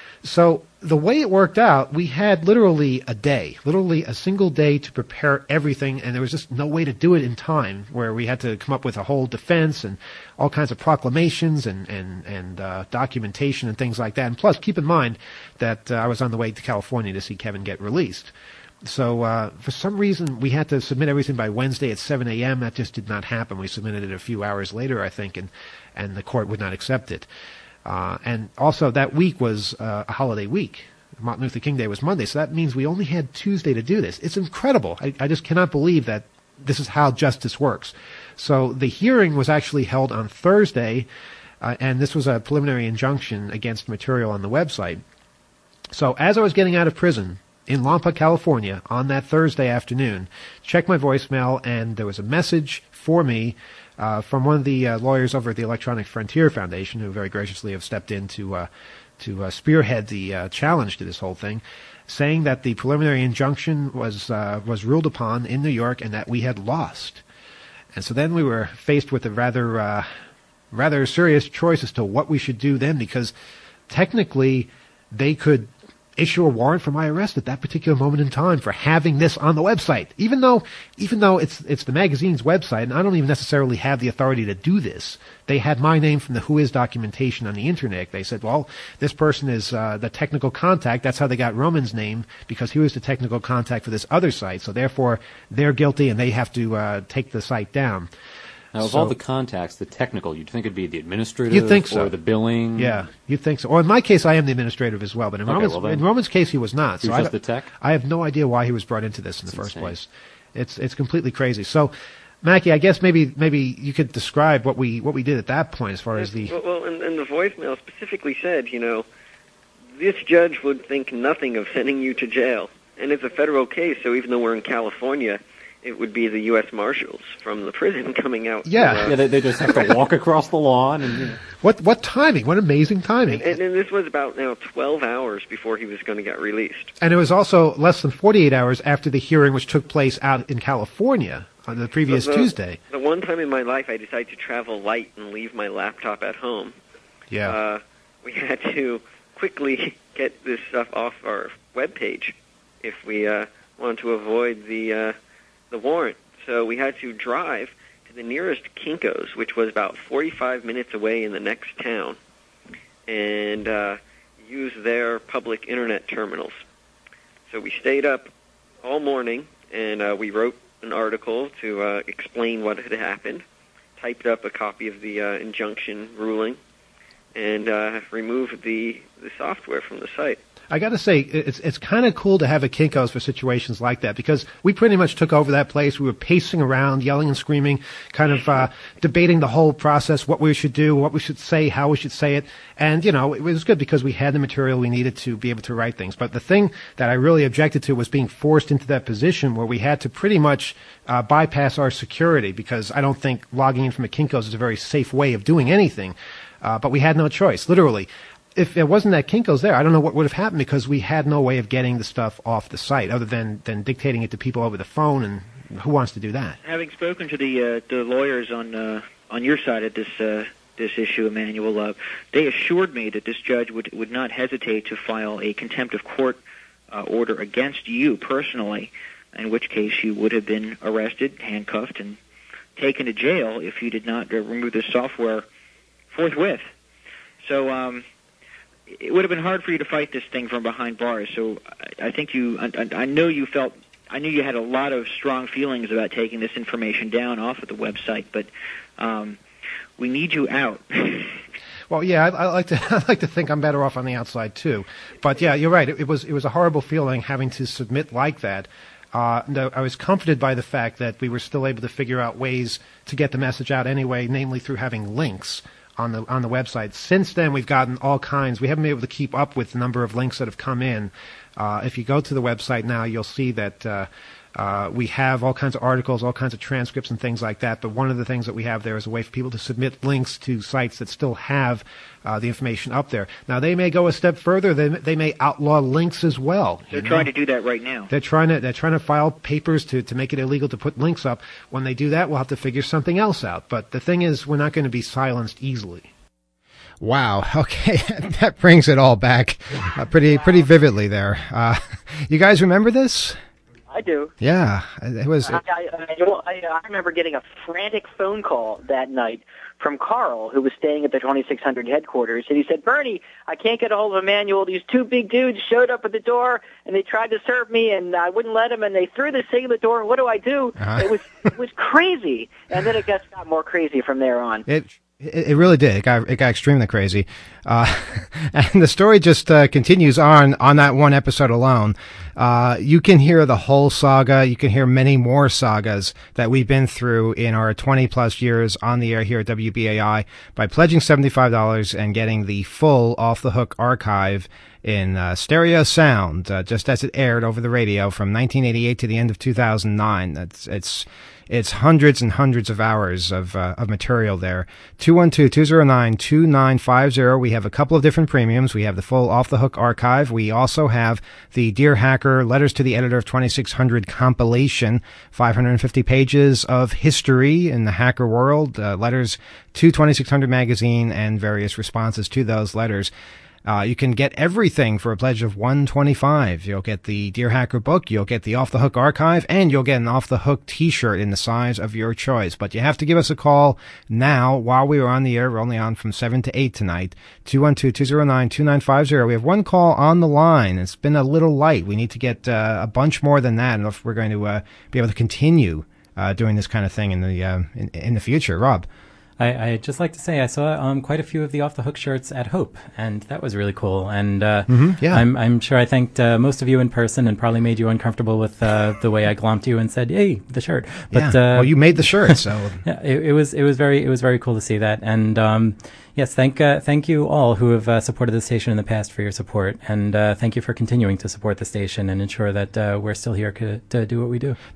So the way it worked out, we had literally a day, literally a single day to prepare everything, and there was just no way to do it in time, where we had to come up with a whole defense and all kinds of proclamations and, and, and uh, documentation and things like that. And plus, keep in mind that uh, I was on the way to California to see Kevin get released. So uh, for some reason, we had to submit everything by Wednesday at seven a.m. That just did not happen. We submitted it a few hours later, I think, and, and the court would not accept it. Uh, and also, that week was uh, a holiday week. Martin Luther King Day was Monday, so that means we only had Tuesday to do this. It's incredible. I, I just cannot believe that this is how justice works. So the hearing was actually held on Thursday, uh, and this was a preliminary injunction against material on the website. So as I was getting out of prison in Lompoc, California, on that Thursday afternoon, checked my voicemail, and there was a message for me uh, from one of the uh, lawyers over at the Electronic Frontier Foundation, who very graciously have stepped in to uh, to uh, spearhead the uh, challenge to this whole thing, saying that the preliminary injunction was uh, was ruled upon in New York and that we had lost. And so then we were faced with a rather uh, rather serious choice as to what we should do then, because technically they could issue a warrant for my arrest at that particular moment in time for having this on the website, even though even though it's it's the magazine's website, and I don't even necessarily have the authority to do this. They had my name from the Who Is documentation on the internet. They said, well, this person is uh, the technical contact. That's how they got Roman's name, because he was the technical contact for this other site. So therefore, they're guilty and they have to uh, take the site down. Now, of so, all the contacts, the technical, you'd think it'd be the administrative you'd think so. or the billing? Yeah, you'd think so. Or in my case, I am the administrative as well, but in, Okay, Roman's, well then, in Roman's case, he was not. He So was I, just the tech? I have no idea why he was brought into this in That's the first insane. place. It's it's completely crazy. So, Mackie, I guess maybe maybe you could describe what we what we did at that point as far as the... Well, well and, and the voicemail specifically said, you know, this judge would think nothing of sending you to jail. And it's a federal case, so even though we're in California, it would be the U S Marshals from the prison coming out. Yeah, to, uh, yeah they, they just have to walk across the lawn. And you know. What what timing? What amazing timing. And, and this was about now twelve hours before he was going to get released. And it was also less than forty-eight hours after the hearing, which took place out in California on the previous the, Tuesday. The one time in my life I decided to travel light and leave my laptop at home. Yeah. Uh, we had to quickly get this stuff off our webpage if we uh, wanted to avoid the uh, the warrant. So we had to drive to the nearest Kinko's, which was about forty-five minutes away in the next town, and uh, use their public internet terminals. So we stayed up all morning, and uh, we wrote an article to uh, explain what had happened, typed up a copy of the uh, injunction ruling, and uh, removed the, the software from the site. I got to say, it's it's kind of cool to have a Kinko's for situations like that, because we pretty much took over that place. We were pacing around, yelling and screaming, kind of uh, debating the whole process, what we should do, what we should say, how we should say it. And, you know, it was good because we had the material we needed to be able to write things. But the thing that I really objected to was being forced into that position where we had to pretty much uh, bypass our security, because I don't think logging in from a Kinko's is a very safe way of doing anything. Uh, but we had no choice, literally. If it wasn't that Kinko's there, I don't know what would have happened, because we had no way of getting the stuff off the site other than, than dictating it to people over the phone, and who wants to do that? Having spoken to the uh, the lawyers on uh, on your side of this uh, this issue, Emmanuel, uh, they assured me that this judge would would not hesitate to file a contempt of court uh, order against you personally, in which case you would have been arrested, handcuffed, and taken to jail if you did not uh, remove the software forthwith. So. Um, It would have been hard for you to fight this thing from behind bars. So I, I think you, I, I know you felt, I knew you had a lot of strong feelings about taking this information down off of the website, but um, we need you out. Well, yeah, I, I like to, I like to think I'm better off on the outside too. But yeah, you're right. It, it was, it was a horrible feeling having to submit like that. Uh, no, I was comforted by the fact that we were still able to figure out ways to get the message out anyway, namely through having links on the on the website. Since then, we've gotten all kinds. We haven't been able to keep up with the number of links that have come in. Uh, if you go to the website now, you'll see that uh, uh, we have all kinds of articles, all kinds of transcripts and things like that. But one of the things that we have there is a way for people to submit links to sites that still have uh, the information up there. Now, they may go a step further. They, they may outlaw links as well. They're know? trying to do that right now. They're trying to they're trying to file papers to, to make it illegal to put links up. When they do that, we'll have to figure something else out. But the thing is, we're not going to be silenced easily. Wow. Okay, that brings it all back uh, pretty pretty vividly there. Uh, you guys remember this? I do. Yeah, it was. I, I, I, I remember getting a frantic phone call that night from Carl, who was staying at the twenty-six hundred headquarters, and he said, "Bernie, I can't get a hold of Emmanuel. These two big dudes showed up at the door, and they tried to serve me, and I wouldn't let them, and they threw this thing in the door. What do I do?" Uh-huh. It was it was crazy, and then it just got more crazy from there on. It It, it really did. It got it got extremely crazy, uh, and the story just uh, continues on on that one episode alone. Uh, you can hear the whole saga. You can hear many more sagas that we've been through in our twenty plus years on the air here at W B A I by pledging seventy-five dollars and getting the full Off the Hook archive in uh, stereo sound, uh, just as it aired over the radio from nineteen eighty-eight to the end of two thousand nine. That's it's. It's hundreds and hundreds of hours of uh, of material there. two one two, two zero nine, two nine five zero. We have a couple of different premiums. We have the full Off the Hook archive. We also have the Dear Hacker Letters to the Editor of twenty-six hundred compilation, five hundred fifty pages of history in the hacker world, uh, letters to twenty-six hundred magazine, and various responses to those letters. Uh, you can get everything for a pledge of one hundred twenty-five dollars. You'll get the Dear Hacker book, you'll get the Off the Hook archive, and you'll get an Off the Hook t-shirt in the size of your choice. But you have to give us a call now while we are on the air. We're only on from seven to eight tonight. two one two, two zero nine, two nine five zero. We have one call on the line. It's been a little light. We need to get uh, a bunch more than that if we're going to uh, be able to continue uh, doing this kind of thing in the uh, in, in the future. Rob? I, I'd just like to say I saw um, quite a few of the Off the Hook shirts at Hope, and that was really cool. And uh, mm-hmm, yeah. I'm, I'm sure I thanked uh, most of you in person and probably made you uncomfortable with uh, the way I glomped you and said, "Hey, the shirt." But yeah. uh, well, you made the shirt, so yeah, it, it was it was very it was very cool to see that. And um, yes, thank uh, thank you all who have uh, supported the station in the past for your support, and uh, thank you for continuing to support the station and ensure that uh, we're still here to, to do what we do. Rob.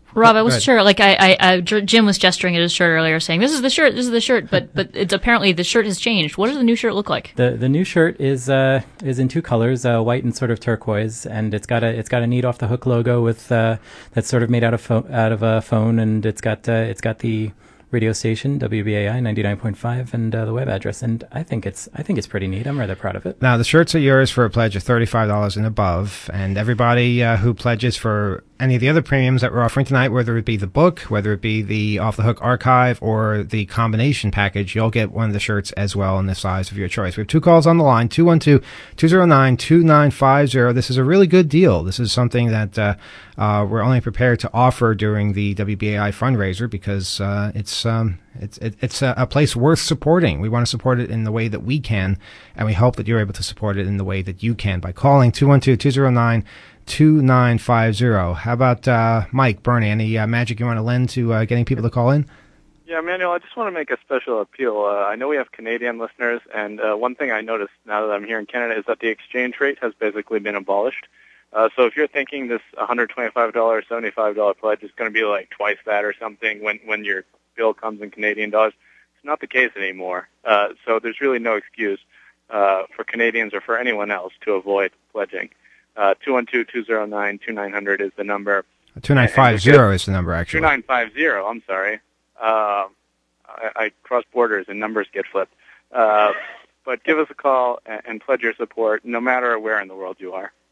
Rob, I wasn't sure. Like, I, I, I, Jim was gesturing at his shirt earlier, saying, "This is the shirt. This is the shirt." But, but it's apparently the shirt has changed. What does the new shirt look like? The the new shirt is uh is in two colors, uh, white and sort of turquoise, and it's got a it's got a neat off the hook logo with uh that's sort of made out of fo- out of a phone, and it's got uh, it's got the radio station W B A I ninety-nine point five and uh, the web address, and I think it's I think it's pretty neat. I'm rather proud of it. Now the shirts are yours for a pledge of thirty-five dollars and above, and everybody uh, who pledges for any of the other premiums that we're offering tonight, whether it be the book, whether it be the Off the Hook archive, or the combination package, you'll get one of the shirts as well in the size of your choice. We have two calls on the line, two one two, two zero nine, two nine five zero. This is a really good deal. This is something that uh, uh, we're only prepared to offer during the W B A I fundraiser because uh, it's um, it's it, it's a, a place worth supporting. We want to support it in the way that we can, and we hope that you're able to support it in the way that you can by calling two one two, two zero nine, two nine five zero. How about uh, Mike, Bernie, any uh, magic you want to lend to uh, getting people to call in? Yeah, Emmanuel, I just want to make a special appeal. Uh, I know we have Canadian listeners, and uh, one thing I noticed now that I'm here in Canada is that the exchange rate has basically been abolished. Uh, so if you're thinking this one hundred twenty-five dollars, seventy-five dollars pledge is going to be like twice that or something when, when your bill comes in Canadian dollars, it's not the case anymore. Uh, so there's really no excuse uh, for Canadians or for anyone else to avoid pledging. Uh, two one two, two zero nine, two nine zero zero is the number. two nine five zero is the number, actually. two nine five zero, I'm sorry. Uh, I, I cross borders and numbers get flipped. Uh, but give us a call and, and pledge your support no matter where in the world you are.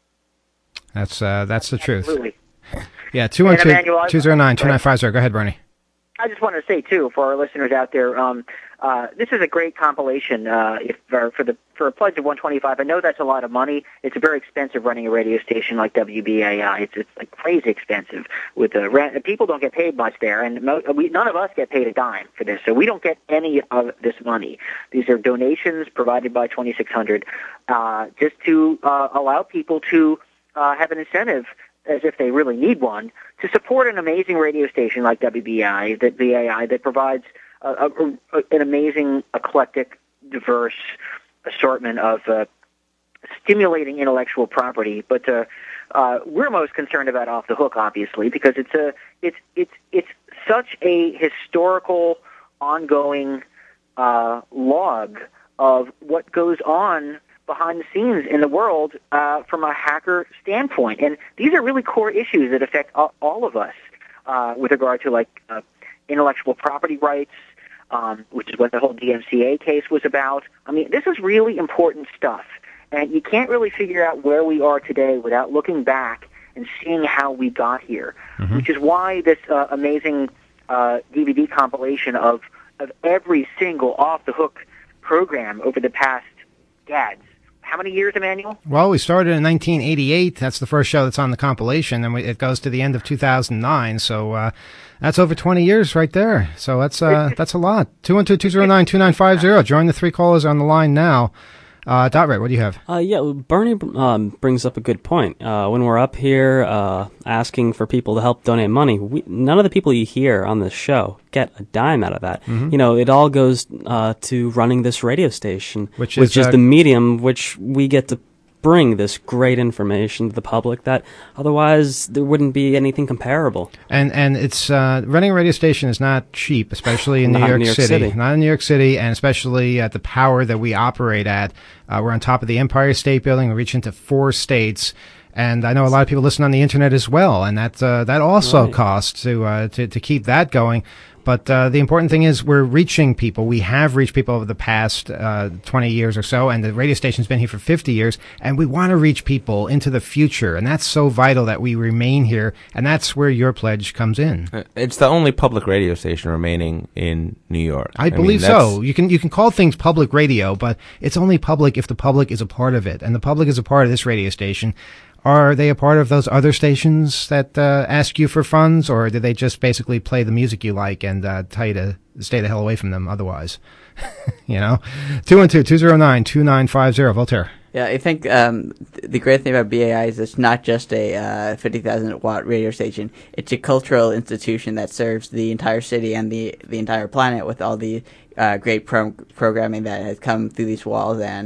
That's uh, that's the truth. Absolutely. Yeah, two one two, two zero nine, two nine five zero. Go ahead, Bernie. I just want to say, too, for our listeners out there, um, uh, this is a great compilation uh, if, uh, for the for a pledge of one hundred twenty-five dollars. I know that's a lot of money. It's very expensive running a radio station like W B A I. It's it's like crazy expensive. With the rent, people don't get paid much there, and mo- we, none of us get paid a dime for this, so we don't get any of this money. These are donations provided by twenty-six hundred, uh, just to uh, allow people to uh, have an incentive, as if they really need one, to support an amazing radio station like W B A I that B A I that provides a, a, a, an amazing, eclectic, diverse assortment of uh, stimulating intellectual property. But uh, uh, we're most concerned about Off the Hook, obviously, because it's a it's it's it's such a historical, ongoing uh, log of what goes on behind the scenes in the world uh, from a hacker standpoint. And these are really core issues that affect all, all of us uh, with regard to, like, uh, intellectual property rights, um, which is what the whole D M C A case was about. I mean, this is really important stuff. And you can't really figure out where we are today without looking back and seeing how we got here, mm-hmm. which is why this uh, amazing uh, D V D compilation of, of every single Off the Hook program over the past, gads, how many years, Emmanuel? Well, we started in nineteen eighty-eight. That's the first show that's on the compilation, and we, it goes to the end of two thousand nine. So uh, that's over twenty years right there. So that's uh, that's a lot. two one two, two zero nine, two nine five zero. Join the three callers on the line now. Uh, Dot Red, what do you have? Uh, yeah, Bernie um, brings up a good point. Uh, when we're up here uh, asking for people to help donate money, we, none of the people you hear on this show get a dime out of that. Mm-hmm. You know, it all goes uh, to running this radio station, which is, which is uh, the medium which we get to bring this great information to the public that otherwise there wouldn't be anything comparable. And and it's uh, running a radio station is not cheap, especially in New York, New York City. City. Not in New York City, and especially at the power that we operate at. Uh, we're on top of the Empire State Building. We reach into four states. And I know a lot of people listen on the internet as well, and that uh, that also right. costs to, uh, to to keep that going. But uh, the important thing is we're reaching people. We have reached people over the past uh, twenty years or so, and the radio station's been here for fifty years, and we want to reach people into the future, and that's so vital that we remain here, and that's where your pledge comes in. It's the only public radio station remaining in New York. I, I believe mean, so. You can you can call things public radio, but it's only public if the public is a part of it, and the public is a part of this radio station. Are they a part of those other stations that uh, ask you for funds, or do they just basically play the music you like and uh, tell you to stay the hell away from them otherwise? You know? two one two, two zero nine, two nine five zero, Voltaire. Yeah, I think um, th- the great thing about B A I is it's not just a uh, fifty thousand watt radio station. It's a cultural institution that serves the entire city and the, the entire planet with all the uh, great pro- programming that has come through these walls and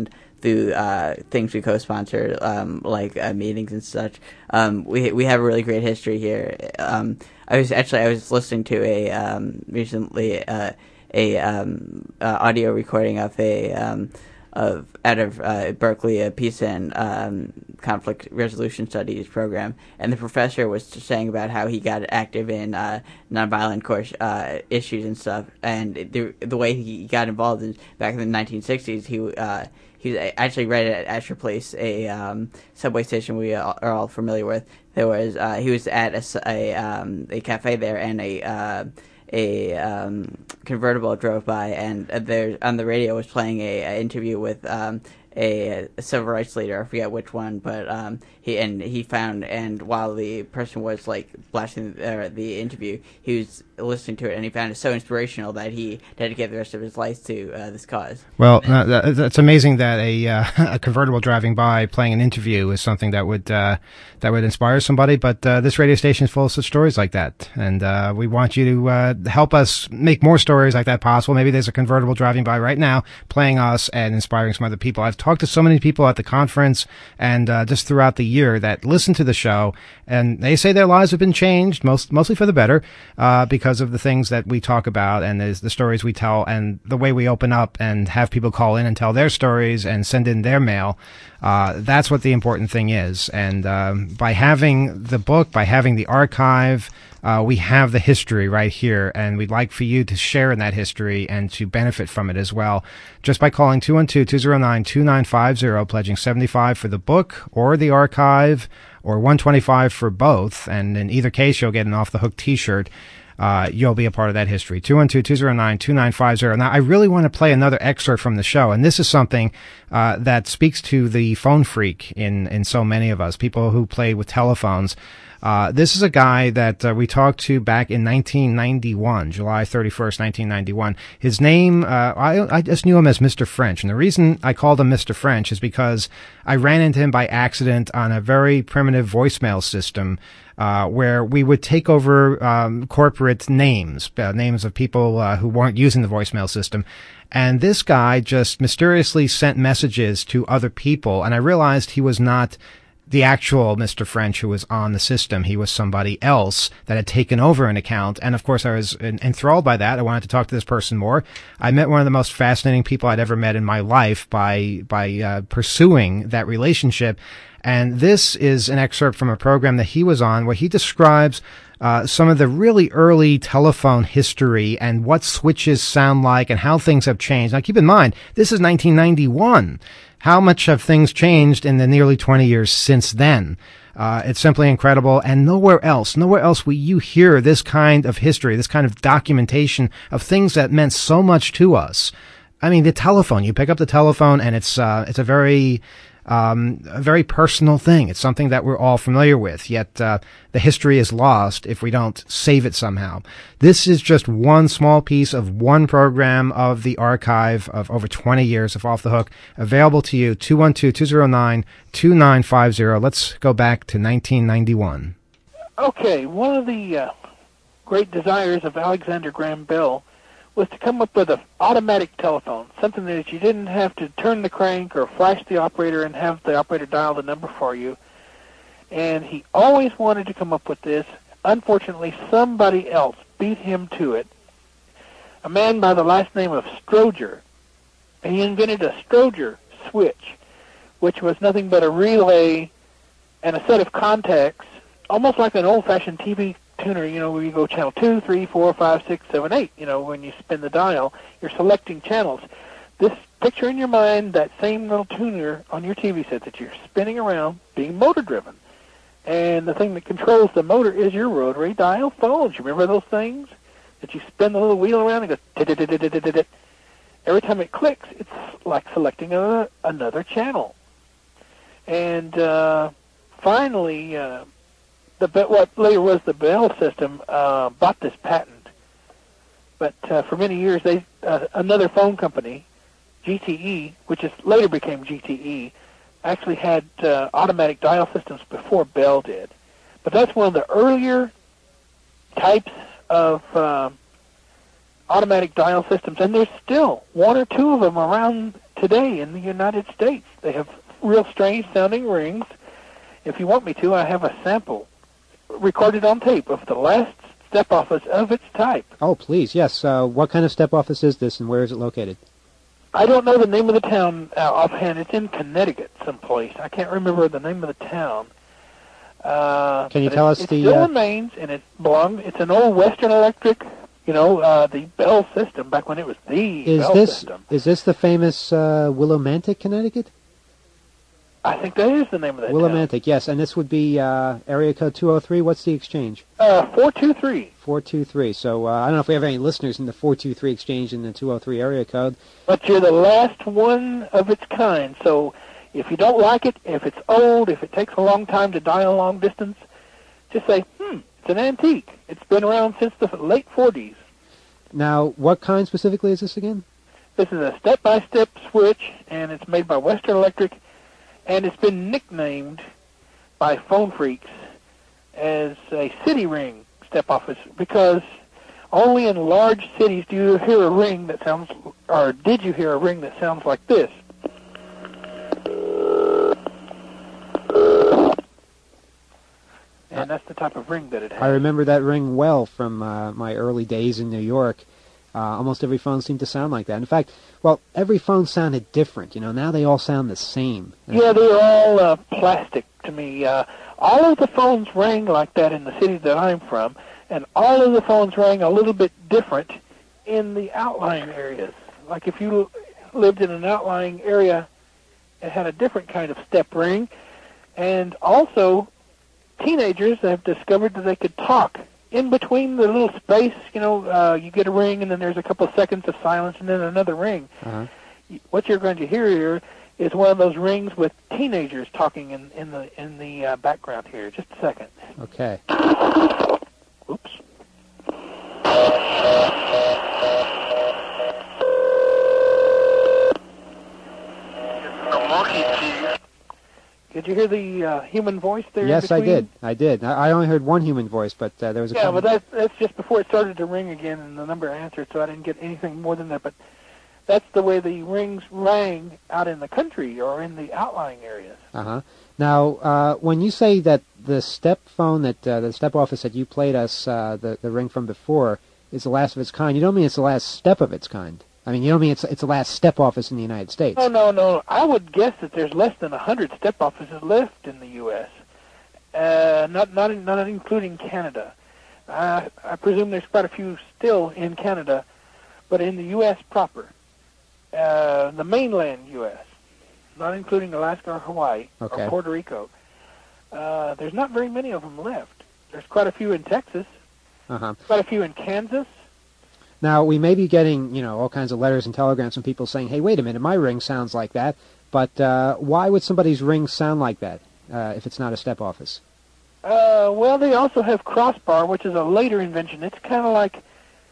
through uh, things we co-sponsor, um, like uh, meetings and such. Um, we we have a really great history here. Um, I was actually I was listening to a um, recently uh, a um, uh, audio recording of a um, of out of uh, Berkeley, a peace and um, conflict resolution studies program, and the professor was saying about how he got active in uh, nonviolent course uh, issues and stuff, and the the way he got involved is back in the nineteen sixties. He uh, he was actually right at Asher Place, a um, subway station we are all familiar with. There was uh, he was at a a, um, a cafe there, and a uh, a um, convertible drove by, and uh, there on the radio was playing a, a interview with um, a, a civil rights leader. I forget which one, but um, he and he found, and while the person was like blasting uh, the interview, he was listening to it, and he found it so inspirational that he dedicated the rest of his life to uh, this cause. Well, uh, that, it's amazing that a uh, a convertible driving by playing an interview is something that would uh, that would inspire somebody. But uh, this radio station is full of such stories like that, and uh, we want you to uh, help us make more stories like that possible. Maybe there's a convertible driving by right now, playing us and inspiring some other people. I've talked to so many people at the conference and uh, just throughout the year that listen to the show, and they say their lives have been changed, most mostly for the better, uh, because of the things that we talk about and the stories we tell and the way we open up and have people call in and tell their stories and send in their mail. Uh, that's what the important thing is. And um, by having the book, by having the archive, uh, we have the history right here, and we'd like for you to share in that history and to benefit from it as well. Just by calling two one two, two zero nine, two nine five zero, pledging seventy-five for the book or the archive, or one twenty-five for both, and in either case you'll get an Off the Hook t-shirt. Uh, you'll be a part of that history. two one two, two zero nine, two nine five zero. Now, I really want to play another excerpt from the show, and this is something uh, that speaks to the phone freak in, in so many of us, people who play with telephones. Uh, this is a guy that uh, we talked to back in nineteen ninety-one, July thirty-first, nineteen ninety-one. His name, uh, I, I just knew him as Mister French, and the reason I called him Mister French is because I ran into him by accident on a very primitive voicemail system Uh, where we would take over um, corporate names, uh, names of people uh, who weren't using the voicemail system. And this guy just mysteriously sent messages to other people, and I realized he was not the actual Mister French who was on the system. He was somebody else that had taken over an account. And of course, I was enthralled by that. I wanted to talk to this person more. I met one of the most fascinating people I'd ever met in my life by, by, uh, pursuing that relationship. And this is an excerpt from a program that he was on where he describes uh, some of the really early telephone history and what switches sound like and how things have changed. Now, keep in mind, this is nineteen ninety-one. How much have things changed in the nearly twenty years since then? Uh, it's simply incredible, and nowhere else, nowhere else will you hear this kind of history, this kind of documentation of things that meant so much to us. I mean, the telephone, you pick up the telephone and it's, uh, it's a very, um, a very personal thing. It's something that we're all familiar with, yet, uh, the history is lost if we don't save it somehow. This is just one small piece of one program of the archive of over twenty years of Off the Hook, available to you, two one two, two zero nine, two nine five zero. Let's go back to nineteen ninety-one. Okay, one of the uh, great desires of Alexander Graham Bell was to come up with an automatic telephone, something that you didn't have to turn the crank or flash the operator and have the operator dial the number for you. And he always wanted to come up with this. Unfortunately, somebody else beat him to it. A man by the last name of Stroger. He invented a Stroger switch, which was nothing but a relay and a set of contacts, almost like an old-fashioned T V tuner, you know, where you go channel two, three, four, five, six, seven, eight. You know, when you spin the dial, you're selecting channels. This, picture in your mind that same little tuner on your T V set that you're spinning around, being motor-driven. And the thing that controls the motor is your rotary dial phones. You remember those things? That you spin the little wheel around and go tit-tit-tit-tit-tit-tit. Every time it clicks, it's like selecting a, another channel. And uh, finally, uh, the what later was the Bell system uh, bought this patent. But uh, for many years, they uh, another phone company, G T E, which is later became G T E, actually had uh, automatic dial systems before Bell did. But that's one of the earlier types of uh, automatic dial systems, and there's still one or two of them around today in the United States. They have real strange-sounding rings. If you want me to, I have a sample recorded on tape of the last step office of its type. Oh, please, yes. Uh, what kind of step office is this, and where is it located? I don't know the name of the town uh, offhand. It's in Connecticut someplace. I can't remember the name of the town. Uh, Can you but tell it, us it the... still Uh... remains, and it belongs... It's an old Western Electric, you know, uh, the Bell system, back when it was the Is Bell this system. is this the famous uh, Willimantic, Connecticut? I think that is the name of that Willimantic, yes. And this would be uh, area code two oh three. What's the exchange? town. Uh, four two three. four two three. So uh, I don't know if we have any listeners in the four two three exchange in the two oh three area code. But you're the last one of its kind, so if you don't like it, if it's old, if it takes a long time to dial long distance, just say, hmm, it's an antique. It's been around since the late forties. Now, what kind specifically is this again? This is a step-by-step switch, and it's made by Western Electric, and it's been nicknamed by phone freaks as a city ring step office because only in large cities do you hear a ring that sounds, or did you hear a ring that sounds like this. And that's the type of ring that it has. I remember that ring well from uh, my early days in New York. Uh, almost every phone seemed to sound like that. In fact, well, every phone sounded different. You know, now they all sound the same. Yeah, they're all uh, plastic to me. Uh, all of the phones rang like that in the city that I'm from, and all of the phones rang a little bit different in the outlying areas. Like if you lived in an outlying area, it had a different kind of step ring. And also, teenagers have discovered that they could talk in between the little space. You know, uh, you get a ring, and then there's a couple of seconds of silence, and then another ring. Uh-huh. What you're going to hear here is one of those rings with teenagers talking in, in the in the uh, background here. Just a second. Okay. Oops. Did you hear the uh, human voice there? Yes, I between? did. I did. I I only heard one human voice, but uh, there was a Yeah, couple- but that's, that's just before it started to ring again, and the number answered, so I didn't get anything more than that. But that's the way the rings rang out in the country or in the outlying areas. Uh-huh. Now, uh, when you say that the step phone, that uh, the step office that you played us, uh, the, the ring from before, is the last of its kind, you don't mean it's the last step of its kind. I mean, you don't mean it's it's the last step office in the United States. No, no, no. I would guess that there's less than a hundred step offices left in the U S Uh, not not in, not including Canada. Uh, I presume there's quite a few still in Canada, but in the U S proper, uh, the mainland U S, not including Alaska or Hawaii Okay. or Puerto Rico, uh, there's not very many of them left. There's quite a few in Texas, Uh-huh. quite a few in Kansas. Now, we may be getting, you know, all kinds of letters and telegrams from people saying, hey, wait a minute, my ring sounds like that, but uh, why would somebody's ring sound like that uh, if it's not a step office? Uh, well, they also have crossbar, which is a later invention. It's kind of like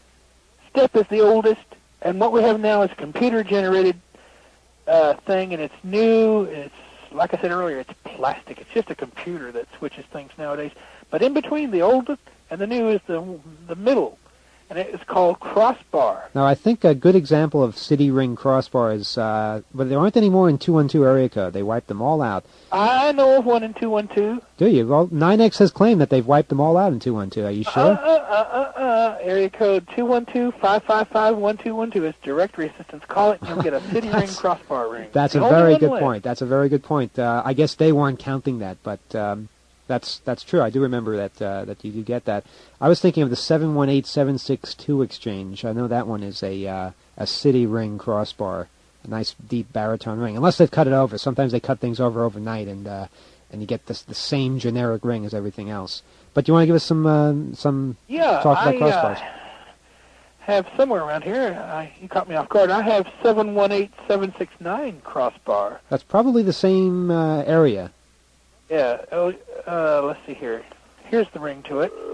step is the oldest, and what we have now is a computer-generated uh, thing, and it's new. It's, like I said earlier, it's plastic. It's just a computer that switches things nowadays. But in between the oldest and the new is the the middle, and it's called crossbar. Now, I think a good example of city ring crossbar is, uh, but there aren't any more in two one two area code. They wiped them all out. I know of one in two one two. Do you? Well, nine X has claimed that they've wiped them all out in two one two. Are you Uh, sure? uh, uh, uh, uh, area code two one two, five five five, one two one two. It's directory assistance. Call it and you'll get a city ring crossbar ring. That's The a only very one good left. point. That's a very good point. Uh, I guess they weren't counting that, but um, that's that's true. I do remember that uh, that you do get that. I was thinking of the seven one eight seven six two exchange. I know that one is a uh, a city ring crossbar, a nice deep baritone ring. Unless they've cut it over. Sometimes they cut things over overnight, and uh, and you get this, the same generic ring as everything else. But do you want to give us some uh, some Yeah, talk about I crossbars? uh, have somewhere around here. I, you caught me off guard. I have seven one eight seven six nine crossbar. That's probably the same uh, area. Yeah. Oh, uh, let's see here. Here's the ring to it.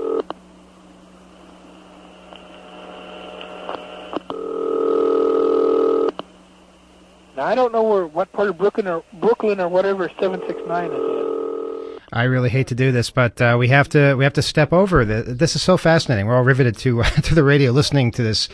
Now I don't know where what part of Brooklyn or Brooklyn or whatever seven six nine is in. I really hate to do this, but uh, we have to we have to step over this. This is so fascinating. We're all riveted to uh, to the radio, listening to this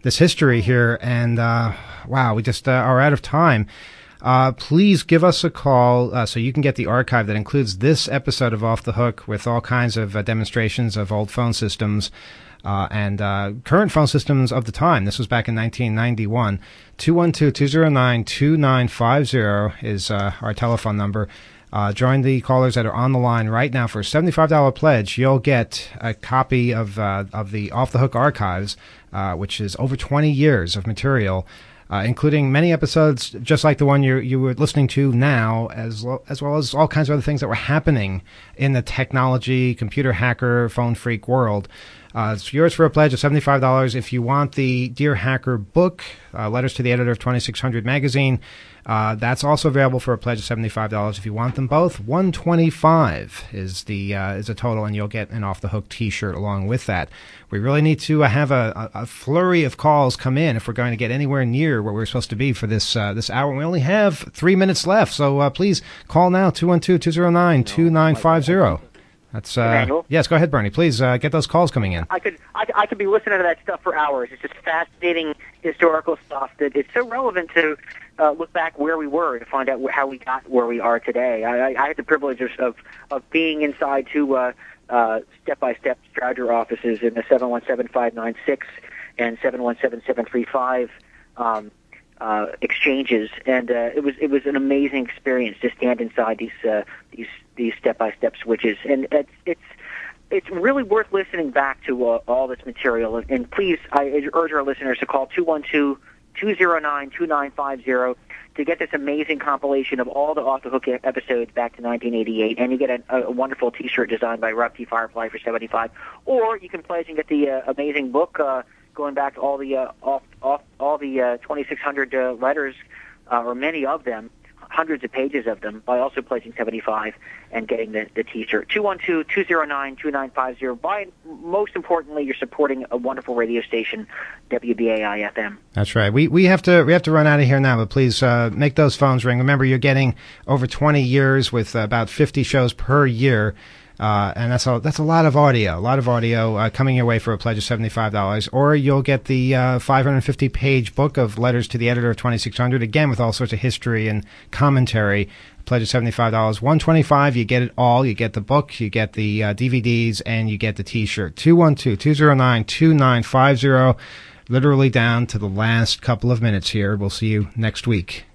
this history here. And uh, wow, we just uh, are out of time. Uh, please give us a call uh, so you can get the archive that includes this episode of Off the Hook with all kinds of uh, demonstrations of old phone systems uh, and uh, current phone systems of the time. This was back in nineteen ninety-one. two one two, two zero nine, two nine five zero is uh, our telephone number. Uh, join the callers that are on the line right now for a seventy-five dollars pledge. You'll get a copy of uh, of the Off the Hook archives, uh, which is over twenty years of material. Uh, including many episodes just like the one you you were listening to now, as well, as well as all kinds of other things that were happening in the technology, computer hacker, phone freak world. Uh, it's yours for a pledge of seventy-five dollars. If you want the Dear Hacker book, uh, Letters to the Editor of twenty-six hundred magazine, uh, that's also available for a pledge of seventy-five dollars. If you want them both, one hundred twenty-five dollars is the uh, is the total, and you'll get an Off the Hook T-shirt along with that. We really need to uh, have a, a flurry of calls come in if we're going to get anywhere near where we're supposed to be for this uh, this hour. We only have three minutes left, so uh, please call now, two one two, two zero nine, two nine five zero. That's, uh, Emmanuel? yes, go ahead, Bernie. Please uh, get those calls coming in. I could I, I could be listening to that stuff for hours. It's just fascinating historical stuff that it's so relevant to uh, look back where we were to find out wh- how we got where we are today. I, I, I had the privilege of of, of being inside two uh, uh, step-by-step Strouder offices in the seven one seven, five nine six and seven one seven, seven three five um, uh, exchanges, and uh, it was it was an amazing experience to stand inside these uh, these these step-by-step switches, and it's it's it's really worth listening back to uh, all this material. And, and please, I urge our listeners to call two one two, two zero nine, two nine five zero to get this amazing compilation of all the Off the Hook episodes back to nineteen eighty-eight, and you get a, a wonderful T-shirt designed by Rob T. Firefly for seventy-five dollars, or you can pledge and get the uh, amazing book uh, going back to all the uh, off, off, all the uh, twenty-six hundred uh, letters, uh, or many of them, hundreds of pages of them, by also pledging seventy-five dollars and getting the, the T-shirt. two one two, two zero nine, two nine five zero. By, most importantly, you're supporting a wonderful radio station, W B A I F M. That's right. We we have to we have to run out of here now, but please uh, make those phones ring. Remember, you're getting over twenty years with uh, about fifty shows per year. Uh, and that's a, that's a lot of audio, a lot of audio uh, coming your way for a pledge of seventy-five dollars. Or you'll get the uh, five hundred fifty page book of Letters to the Editor of twenty-six hundred, again with all sorts of history and commentary. Pledge of seventy-five dollars. one hundred twenty-five dollars, you get it all. You get the book, you get the uh, D V Ds, and you get the T-shirt. two one two, two zero nine, two nine five zero. Literally down to the last couple of minutes here. We'll see you next week.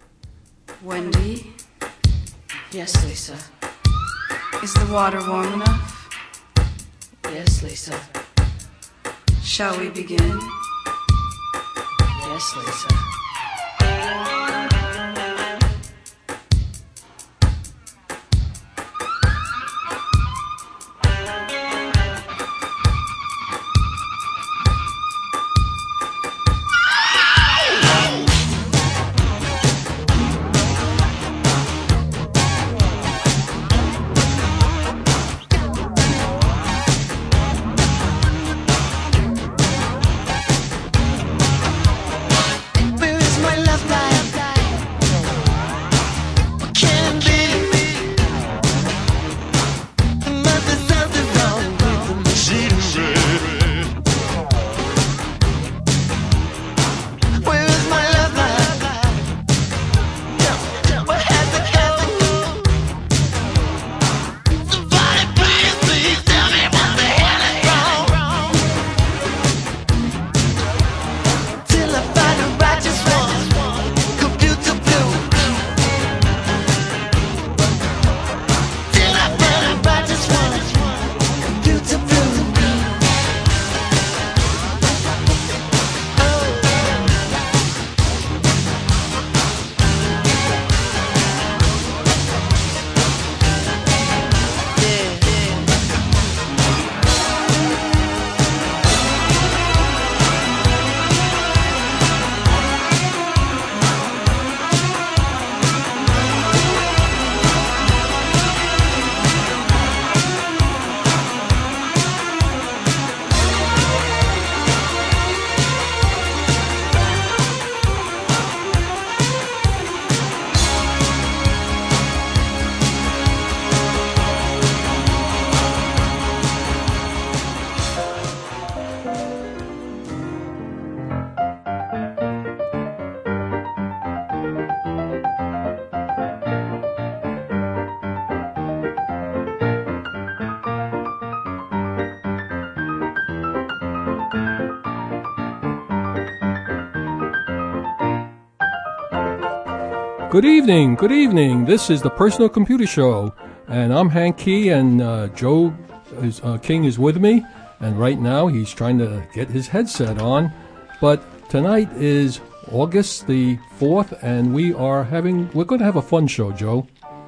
Wendy? Yes, Lisa. Is the water warm enough? Yes, Lisa. Shall we begin? Yes, Lisa. Good evening, good evening. This is the Personal Computer Show, and I'm Hank Key, and uh, Joe is, uh, King is with me, and right now he's trying to get his headset on. But tonight is August the fourth, and we are having, we're going to have a fun show, Joe.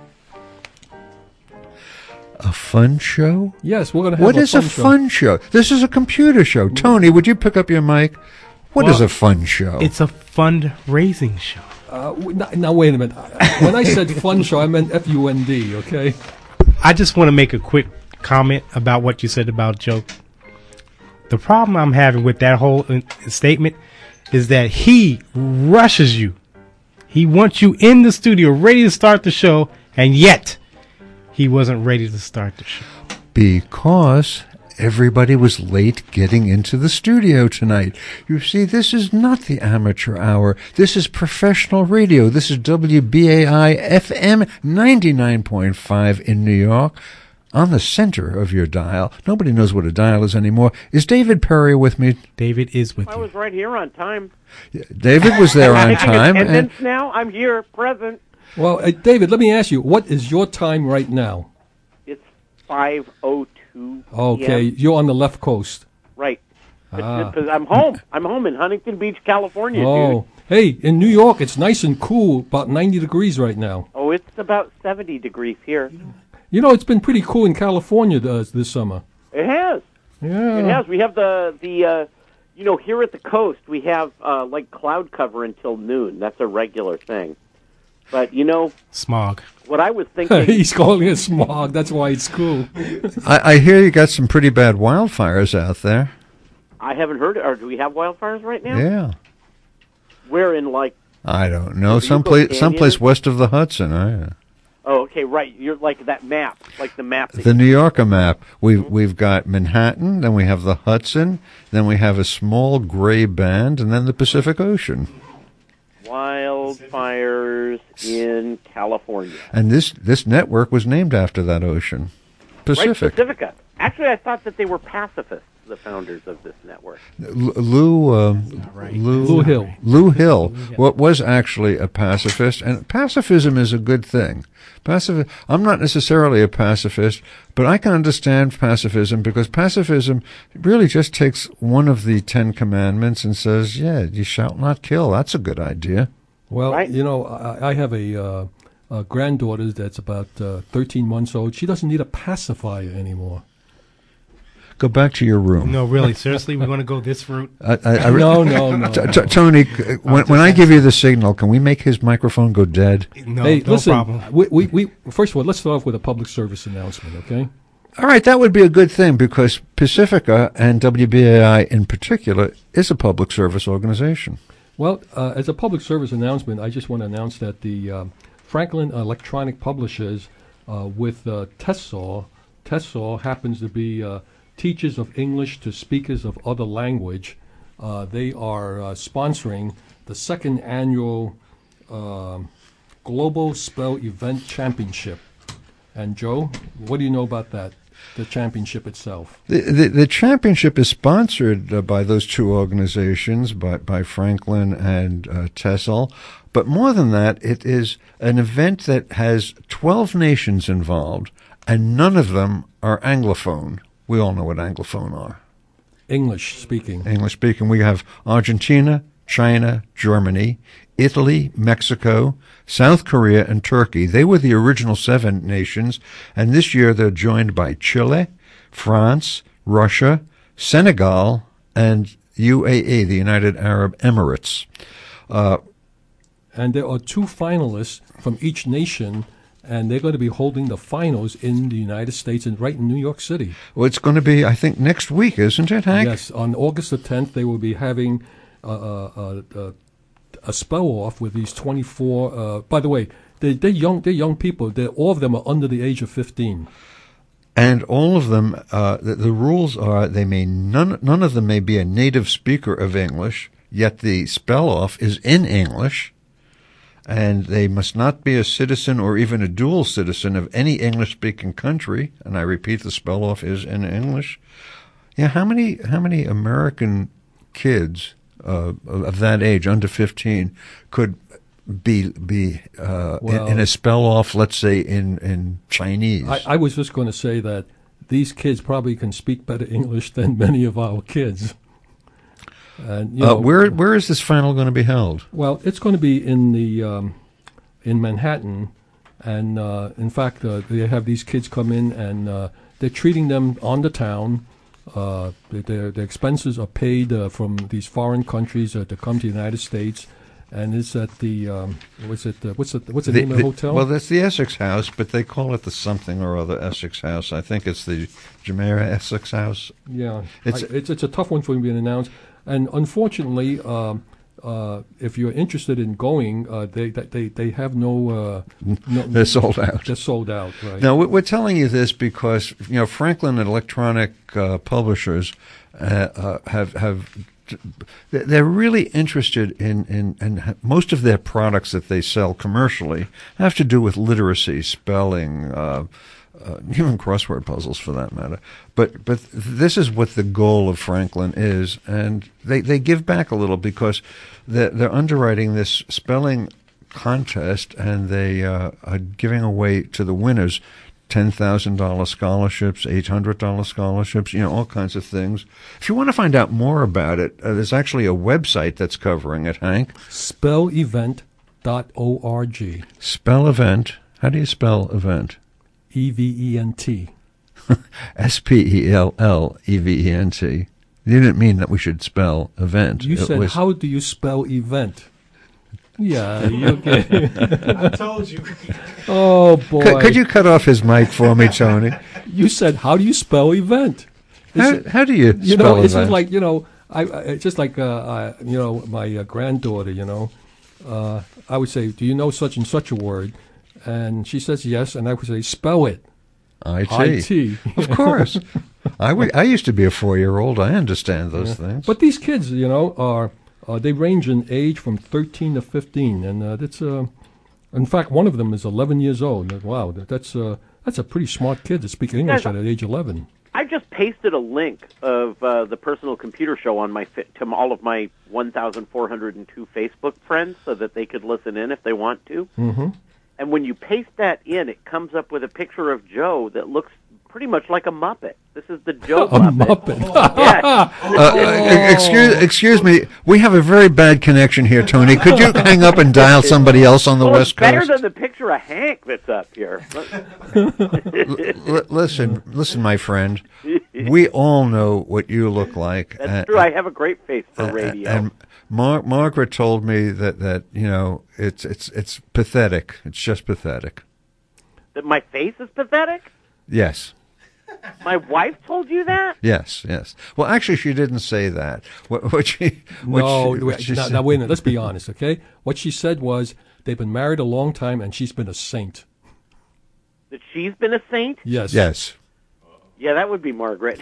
A fun show? Yes, we're going to have what a is fun a show. fun show? This is a computer show. Tony, would you pick up your mic? What Well, is a fun show? It's a fundraising show. Uh, w- now, now, wait a minute. When I said fun show, I meant F U N D, okay? I just want to make a quick comment about what you said about Joe. The problem I'm having with that whole uh, statement is that he rushes you. He wants you in the studio ready to start the show, and yet he wasn't ready to start the show. Because everybody was late getting into the studio tonight. You see, this is not the amateur hour. This is professional radio. This is W B A I F M ninety-nine point five in New York. On the center of your dial, nobody knows what a dial is anymore. Is David Perry with me? David is with I was right here on time. David was there on Taking time. attendance and- now. I'm here, present. Well, uh, David, let me ask you, what is your time right now? It's five oh two. Okay, you're on the left coast. Right. Ah. Because I'm home. I'm home in Huntington Beach, California, Oh, dude. hey, in New York, it's nice and cool, about ninety degrees right now. Oh, it's about seventy degrees here. You know, it's been pretty cool in California uh, this summer. It has. Yeah. It has. We have the, the uh, you know, here at the coast, we have, uh, like, cloud cover until noon. That's a regular thing. But, you know, Smog. what I was thinking... He's calling it smog. That's why it's cool. I, I hear you got some pretty bad wildfires out there. I haven't heard... Or do we have wildfires right now? Yeah. We're in, like... I don't know. Yucco Someplace, Canyon? someplace west of the Hudson. I, Oh, okay, right. You're like that map, like the map. that the you- New Yorker map. We've we've got Manhattan, then we have the Hudson, then we have a small gray band, and then the Pacific Ocean. Wildfires in California. And this this network was named after that ocean, Pacific. Right, Pacifica. Actually, I thought that they were pacifists, the founders of this network. L- Lou, uh, Lou, Lou Hill. Lou Hill, what was actually a pacifist, and pacifism is a good thing. Pacif- I'm not necessarily a pacifist, but I can understand pacifism because pacifism really just takes one of the Ten Commandments and says, "Yeah, you shall not kill." That's a good idea. Well, you know, I, I have a, uh, a granddaughter that's about uh, thirteen months old. She doesn't need a pacifier anymore. Go back to your room. No, really, seriously, we want to go this route? I, I, I, No, no, no, T- no. T- Tony, c- when, when I give you the signal, can we make his microphone go dead? No, hey, no listen, problem. We, we, we, first of all, let's start off with a public service announcement, okay? All right, that would be a good thing because Pacifica and W B A I in particular is a public service organization. Well, uh, as a public service announcement, I just want to announce that the um, Franklin Electronic Publishers uh, with uh, TESOL, TESOL happens to be uh, teachers of English to speakers of other language. Uh, they are uh, sponsoring the second annual um Global Spell Event Championship. And Joe, what do you know about that, the championship itself? The, the, the championship is sponsored uh, by those two organizations, by, by Franklin and uh, TESOL. But more than that, it is an event that has twelve nations involved, and none of them are Anglophone. We all know what Anglophone are. English speaking. English speaking. We have Argentina, China, Germany, Italy, Mexico, South Korea, and Turkey. They were the original seven nations, and this year they're joined by Chile, France, Russia, Senegal, and U A E, the United Arab Emirates. Uh, And there are two finalists from each nation, and they're going to be holding the finals in the United States and right in New York City. well, it's going to be, I think, next week, isn't it, Hank? Yes, on August the tenth, they will be having uh, uh, uh, uh, a spell off with these twenty-four. Uh, by the way, they, they're young. They're young people. They're, all of them are under the age of fifteen. And all of them, uh, the, the rules are they may none none of them may be a native speaker of English, yet the spell-off is in English, and they must not be a citizen or even a dual citizen of any English-speaking country. And I repeat, the spell-off is in English. Yeah, how many how many American kids uh, of that age, under fifteen, could be be uh, Well- in, in a spell off, let's say in in Chinese? I, I was just going to say that these kids probably can speak better English than many of our kids. And, you uh, know, where where is this final going to be held? Well, it's going to be in the um, in Manhattan, and uh, in fact, uh, they have these kids come in and uh, they're treating them on the town. Uh, their their expenses are paid uh, from these foreign countries uh, to come to the United States, and it's at the um, what's it? Uh, what's the what's the, The- name of the the- hotel? Well, that's the Essex House, but they call it the something or other Essex House. I think it's the Jumeirah Essex House. Yeah, It's- I, it's it's a tough one for me to announce, and unfortunately, um, uh, if you're interested in going, uh, they they they have no, uh, no. They're sold out. They're sold out. Right. Now, we- we're telling you this because, you know, Franklin Electronic uh, Publishers uh, uh, have have they're really interested in, in, in most of their products that they sell commercially have to do with literacy, spelling, uh, uh, even crossword puzzles for that matter. But but this is what the goal of Franklin is, and they, they give back a little because they're, they're underwriting this spelling contest, and they uh, are giving away to the winners ten thousand dollars scholarships, eight hundred dollars scholarships, you know, all kinds of things. If you want to find out more about it, uh, there's actually a website that's covering it, Hank. spell event dot org. Spell event. How do you spell event? E V E N T. S P E L L E V E N T. You didn't mean that we should spell event. You It said, was- how do you spell event? Yeah, you okay. I told you. Oh, boy. Could, could you cut off his mic for me, Tony? You said, how do you spell event? How- It's- how do you You spell know, it's event? just like, you know, I, I it's just like, uh, I, you know, my uh, granddaughter, you know, uh, I would say, do you know such and such a word? And she says yes, and I would say, spell it. I T. I T. Of course. I, w- I used to be a four-year-old. I understand those Yeah. things. But these kids, you know, are uh, they range in age from thirteen to fifteen, and uh, that's uh, in fact one of them is eleven years old. Wow, that- that's uh, that's a pretty smart kid to speak English Guys, at age eleven. I just pasted a link of uh, the Personal Computer Show on my fi- to all of my one thousand four hundred two Facebook friends so that they could listen in if they want to. Mm-hmm. And when you paste that in, it comes up with a picture of Joe that looks pretty much like a Muppet. This is the Joe A Muppet. Muppet. Yeah. Uh, e- excuse, excuse me. We have a very bad connection here, Tony. Could you hang up and dial somebody else on the well, West it's better Coast? than the picture of Hank that's up here. L- listen, listen, my friend. We all know what you look like. That's and- true. I have a great face for and- radio. And Mar- Margaret told me that, that you know it's it's it's pathetic. It's just pathetic. That my face is pathetic? Yes. My wife told you that? Yes, yes. Well, actually, she didn't say that. What, what she? What No, she, wait, what she now, said- now wait a minute. Let's be honest, okay? What she said was they've been married a long time, and she's been a saint. That she's been a saint? Yes. Yes. Yeah, that would be Margaret.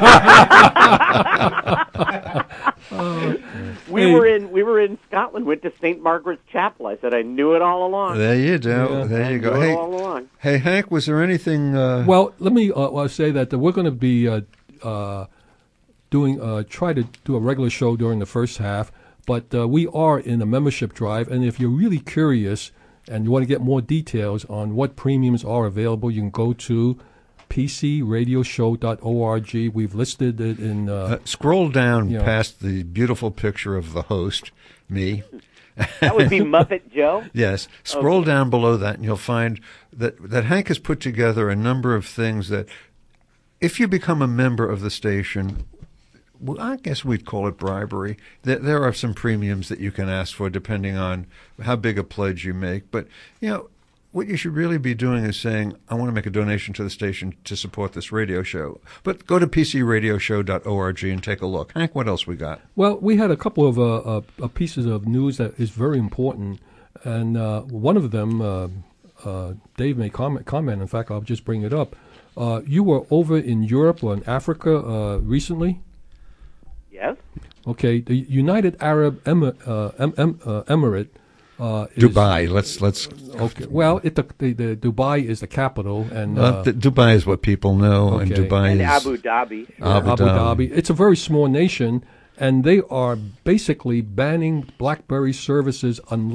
we Hey. were in we were in Scotland. Went to Saint Margaret's Chapel. I said I knew it all along. There you do. Yeah. There I you go. knew it Hey, all along. hey, Hank. Was there anything? Uh, Well, let me uh, well, say that uh, we're going to be uh, uh, doing uh, try to do a regular show during the first half, but uh, we are in a membership drive, and if you're really curious and you want to get more details on what premiums are available, you can go to p c radio show dot org. We've listed it in. Uh, uh, scroll down you know. past the beautiful picture of the host, me. That would be Muppet Joe. Yes. Scroll Okay. down below that, and you'll find that that Hank has put together a number of things that, if you become a member of the station, well, I guess we'd call it bribery. There, there are some premiums that you can ask for depending on how big a pledge you make. But, you know, what you should really be doing is saying, I want to make a donation to the station to support this radio show. But go to p c radio show dot org and take a look. Hank, what else we got? Well, we had a couple of uh, uh, uh, pieces of news that is very important, and uh, one of them, uh, uh, Dave may comment, comment. In fact, I'll just bring it up. Uh, you were over in Europe or in Africa uh, recently? Yes. Okay, the United Arab Emir- uh, em- em- uh, Emirate. Uh, is, Dubai. Let's let's. Okay. Well, it, the, the, the Dubai is the capital, and Uh, uh, th- Dubai is what people know, and okay. Dubai And is Abu Dhabi. Yeah, Abu Abu Dhabi. Dhabi. It's a very small nation, and they are basically banning BlackBerry services unless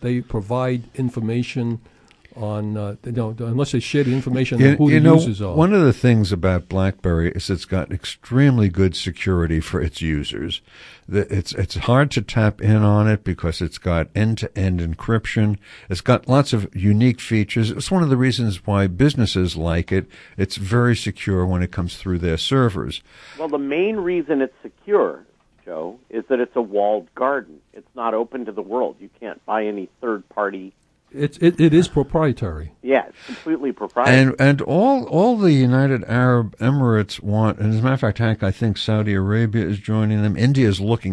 they provide information on, uh, they don't, unless they share the information You, on who you the know, users are. one of the things about BlackBerry is it's got extremely good security for its users. The- It's it's hard to tap in on it because it's got end-to-end encryption. It's got lots of unique features. It's one of the reasons why businesses like it. It's very secure when it comes through their servers. Well, the main reason it's secure, Joe, is that it's a walled garden. It's not open to the world. You can't buy any third-party. It's, it, it is proprietary. Yeah, it's completely proprietary. And and all all the United Arab Emirates want, and as a matter of fact, Hank, I think Saudi Arabia is joining them. India is looking